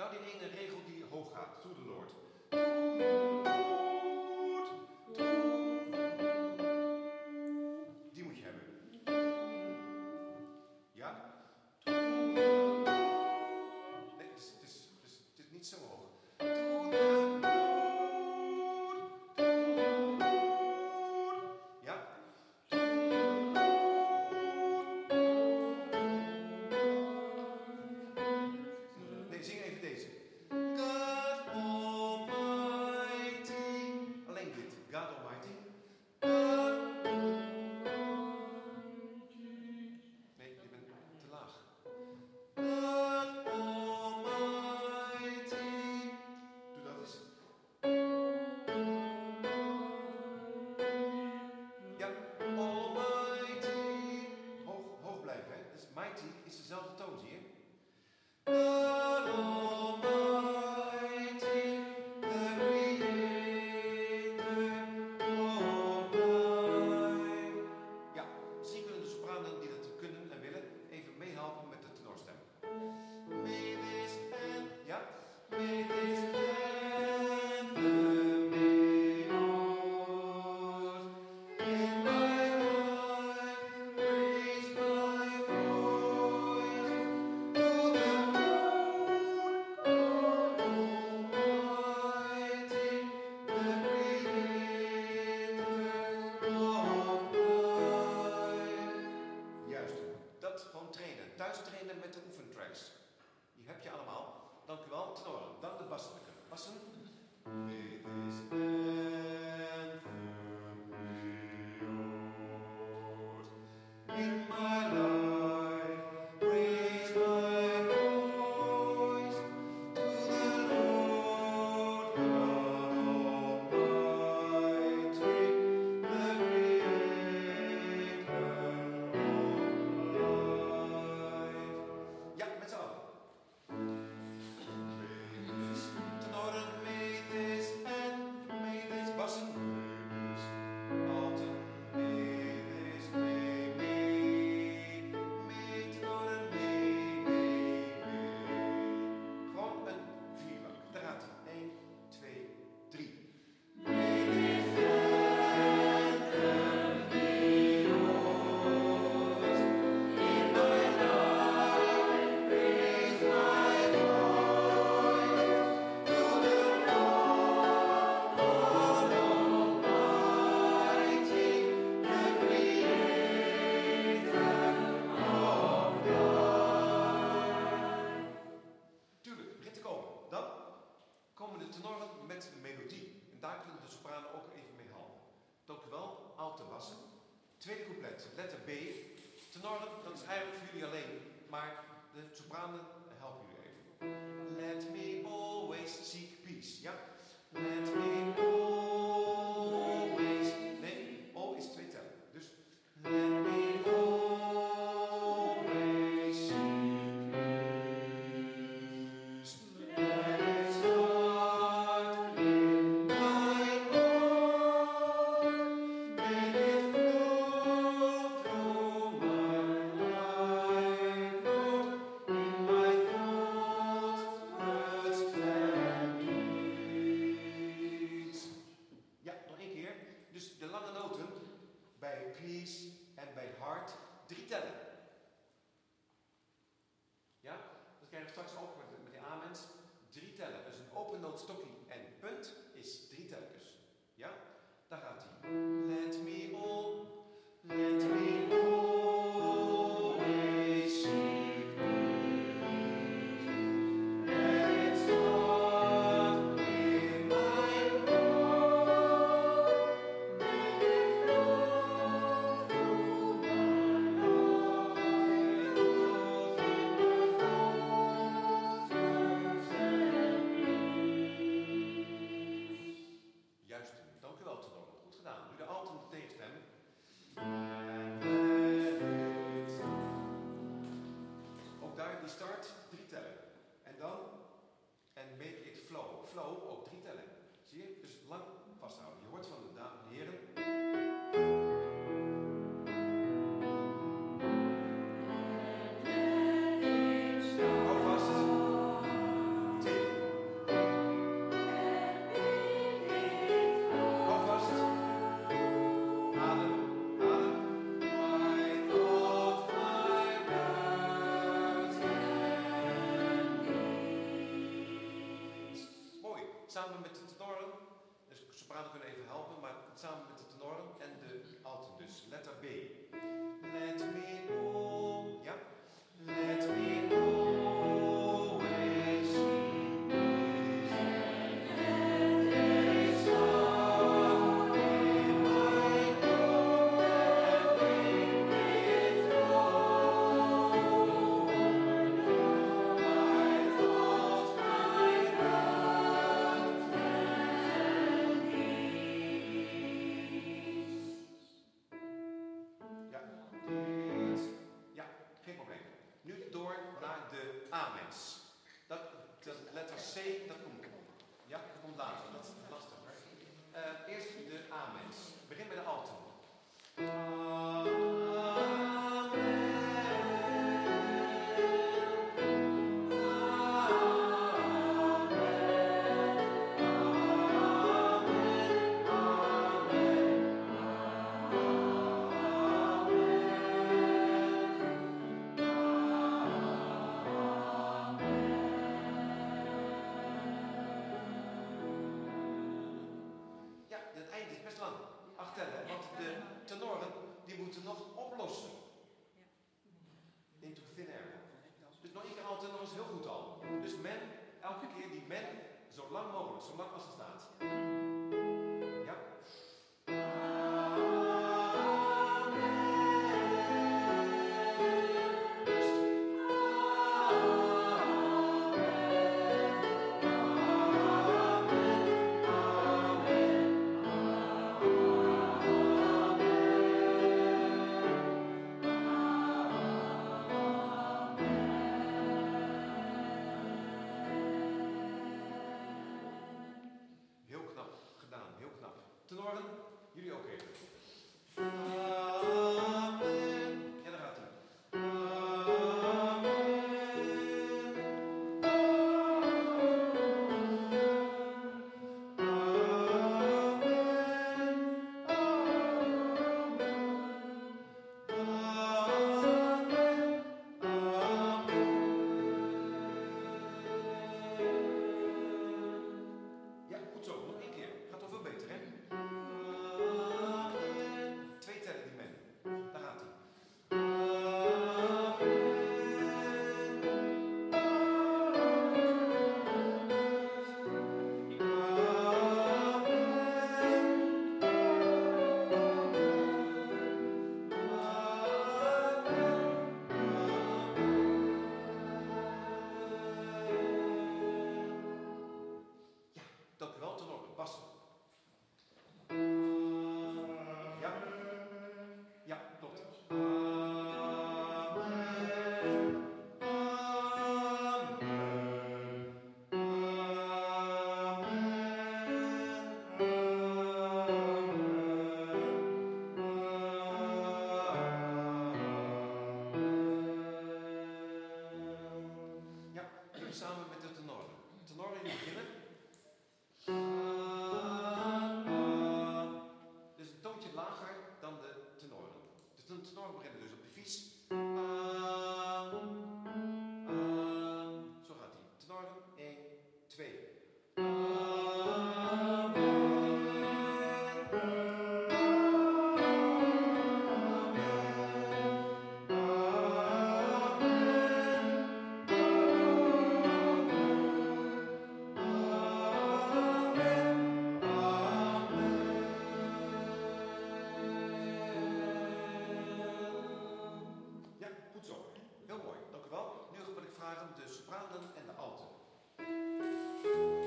Nou, die ene regel die hoog gaat. To the Lord. Die moet je hebben. Ja? Nee, het is niet zo hoog. Ja? Nee, zing even deze. God Almighty. Alleen dit. God Almighty. Nee, je bent te laag. God Almighty. Doe dat eens. Ja, Almighty. Hoog blijven, hè. Dus mighty is dezelfde toon, zie je? God Almighty, the Creator of life. Ja, misschien kunnen de sopranen die dat kunnen en willen even meehelpen met de tenorstem. May this anthem, ja, may this anthem be yours. In my life, raise my voice to the Lord Almighty, the Creator of life. Juist, dat gewoon trainen. Thuis trainen met de oefentracks. Die heb je allemaal. Dank u wel, tenoren. Dan de bassen. Bassen. May this anthem be yours. In my life, raise my voice to the Lord God Almighty, the Creator of life. Ja, met z'n allen. Tenoren, may this bassen. Alten, may this, may tenoren, may. Gewoon een vierklank. Daar gaat hij. 1, 2, 3. May this anthem be yours. In my life, raise my voice to the Lord God Almighty, the Creator of life. Tuurlijk, begint te komen. Dan komen de tenoren met een melodie. En daar kunnen de sopranen ook even mee helpen. Dank u wel, alte bassen. Tweede couplet, letter B. Tenoren, dat is eigenlijk voor jullie alleen. Maar de sopranen helpen jullie even. Let me always seek peace. Ja? Let me always. Nee, O is 2 tellen. Dus let me always seek peace. Let it start in my heart. Let it flow through my life, Lord, in my thoughts, words, and deeds. Ja, nog één keer. Dus de lange noten bij peace en bij heart 3 tellen. Ja, dat krijg je straks ook met die amens. 3 tellen. Dus een open noot stokkie en punt is 3 telkens. Ja, daar gaat hij. Let me always seek peace. Let it start in my heart. Let it flow through my life. Lord, in my thoughts, words, and deeds. Juist, dank u wel, tenoren. Goed gedaan. Nu de alt en de tegenstem. Ook daar die start 3 tellen. En dan, en make it flow. Flow ook 3 tellen. Zie je? Dus lang vasthouden. Je hoort van de dames en heren. Hou vast. 10. samen met de tenoren. Dus sopranen kunnen even helpen, maar samen met de tenoren en de alten. Dus letter B. Let me go. Ja. Let me go. Samen met de tenoren. De tenoren die beginnen. Dus een toontje lager dan de tenoren. Dus de tenoren beginnen dus op de vies. Zo gaat die. Tenoren. 1, 2. De sopranen en de alten.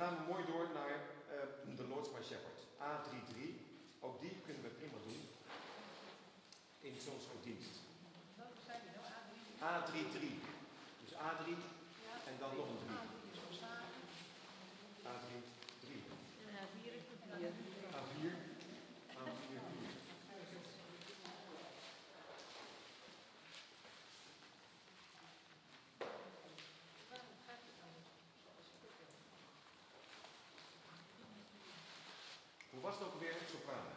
gaan we mooi door naar The Lord My Shepherd. A33. Ook die kunnen we prima doen. In zo'n soort dienst. A33. Dus A3 en dan nog een 3. A3. A4. A4. Hoe was het ook alweer? Sopraan.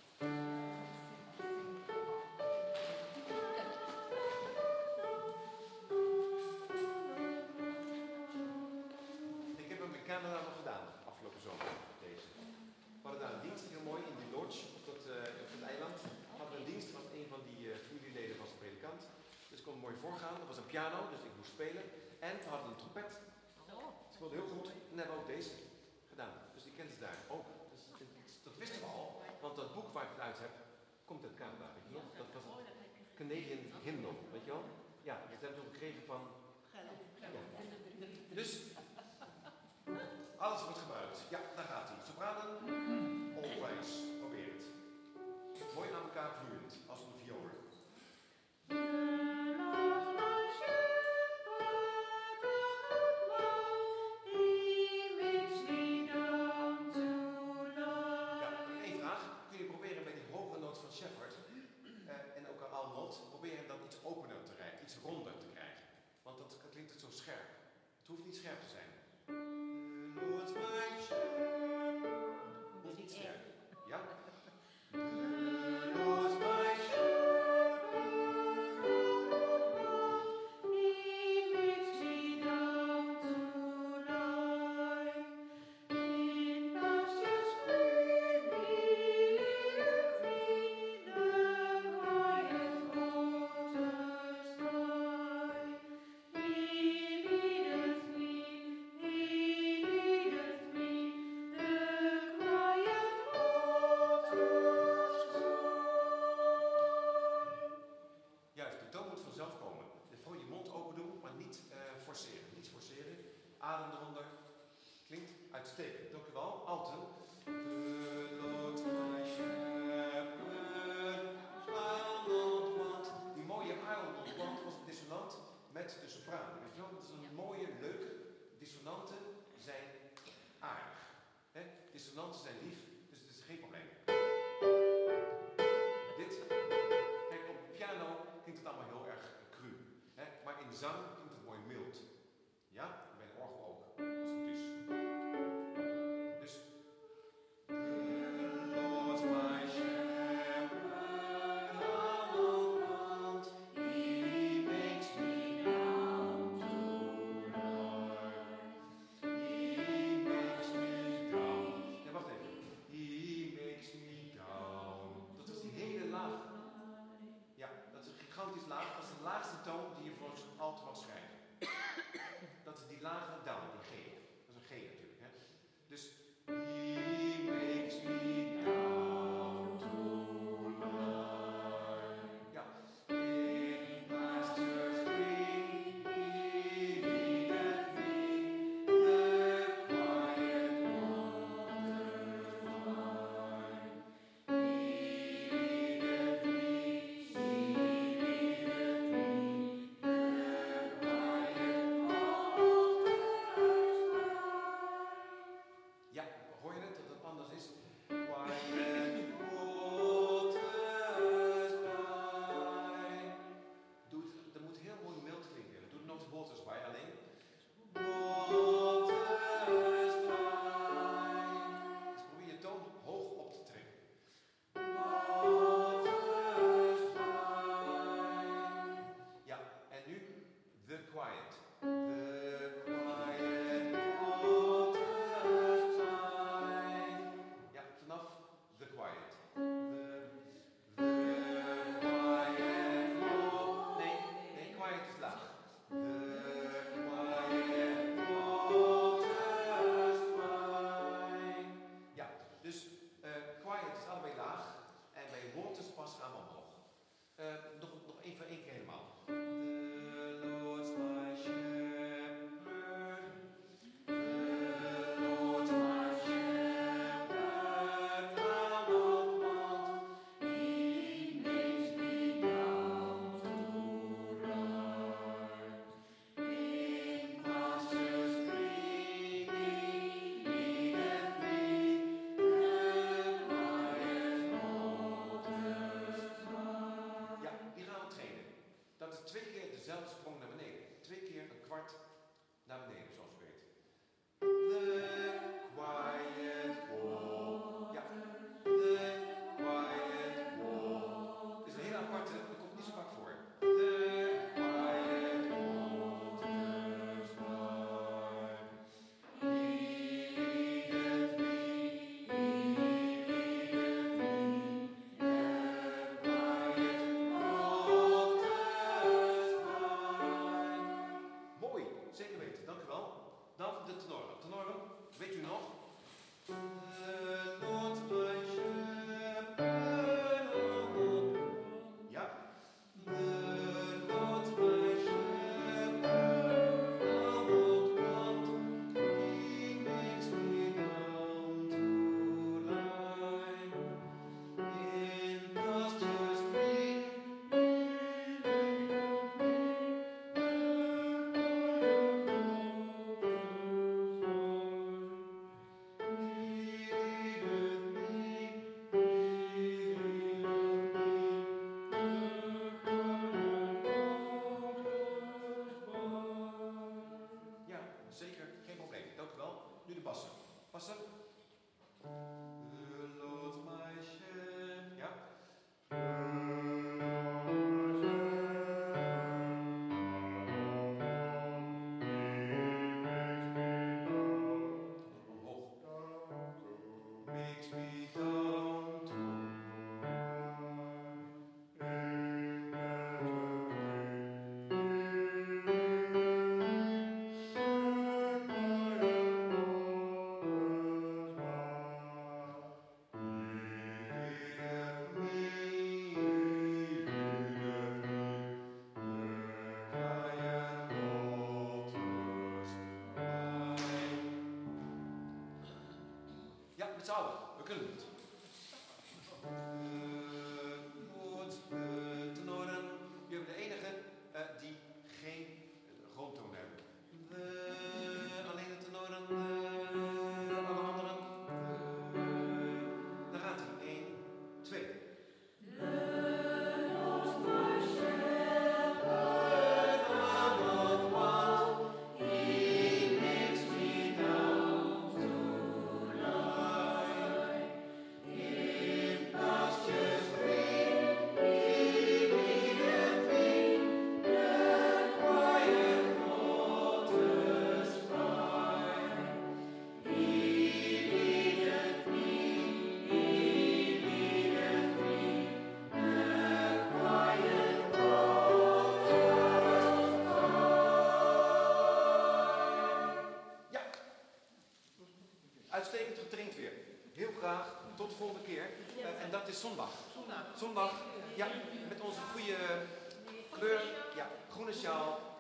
Ik heb hem in Canada nog gedaan, afgelopen zomer, deze. We hadden daar een dienst, heel mooi, in die lodge op het eiland. We hadden een dienst, want een van die familieleden was een predikant. Dus ik kon mooi voorgaan. Dat was een piano, dus ik moest spelen. En we hadden een trompet. Het speelde heel goed. En hebben we ook deze gedaan. Dus die kenden ze daar ook. Dus dat wisten we al. Want dat boek waar ik het uit heb, komt uit Canada, weet je nog? Dat was het Canadian Hymnal, weet je wel? Ja, dat hebben we gekregen van... Ja. Dus, alles wordt gebruikt. Ja, daar gaat hij. Sopranen, always. Probeer het. Mooi aan elkaar vloeiend, als een viool. Het hoeft niet scherp te zijn. Lord my shepherd. Hoeft niet scherp. Ja? Lord my shepherd. He makes me down to lie. In pastures green he leadeth me, the quiet waters by. He leadeth me, juist, de toon moet vanzelf komen. Gewoon je mond open doen, maar niet forceren. Niets forceren. Adem eronder. Klinkt uitstekend. Dank u wel. Alten. Lord my shepherd, want die mooie Ireland want was een dissonant met de sopraan. Weet je wel? Dat is een mooie, leuke. Dissonanten zijn aardig. Hè? Dissonanten zijn lief, dus het is geen probleem. Dit, kijk, op piano klinkt het allemaal heel erg cru. Hè? Maar in zang klinkt het mooi mild. Ja? Bij de orgel ook, als het goed is. Dus. Lord my shepherd, want he makes me down to lie. He makes me down. Ja, wacht even. He makes me down. Dat was die hele laag. Ja, dat is een gigantisch laag. Dat is de laagste toon die je voor alt mag schrijven. de bassen. Bassen. The Lord my shepherd. Ja. Makes me down to ja, met z'n allen. We kunnen het. Tenoren. Jullie de enige die geen grondtoon hebben. Alleen de tenoren. Alle anderen. Daar gaat hij. 1, 2. Uitstekend getraind weer. Heel graag. Tot de volgende keer. En dat is zondag. Zondag. Ja, met onze goede kleur. Ja, groene sjaal.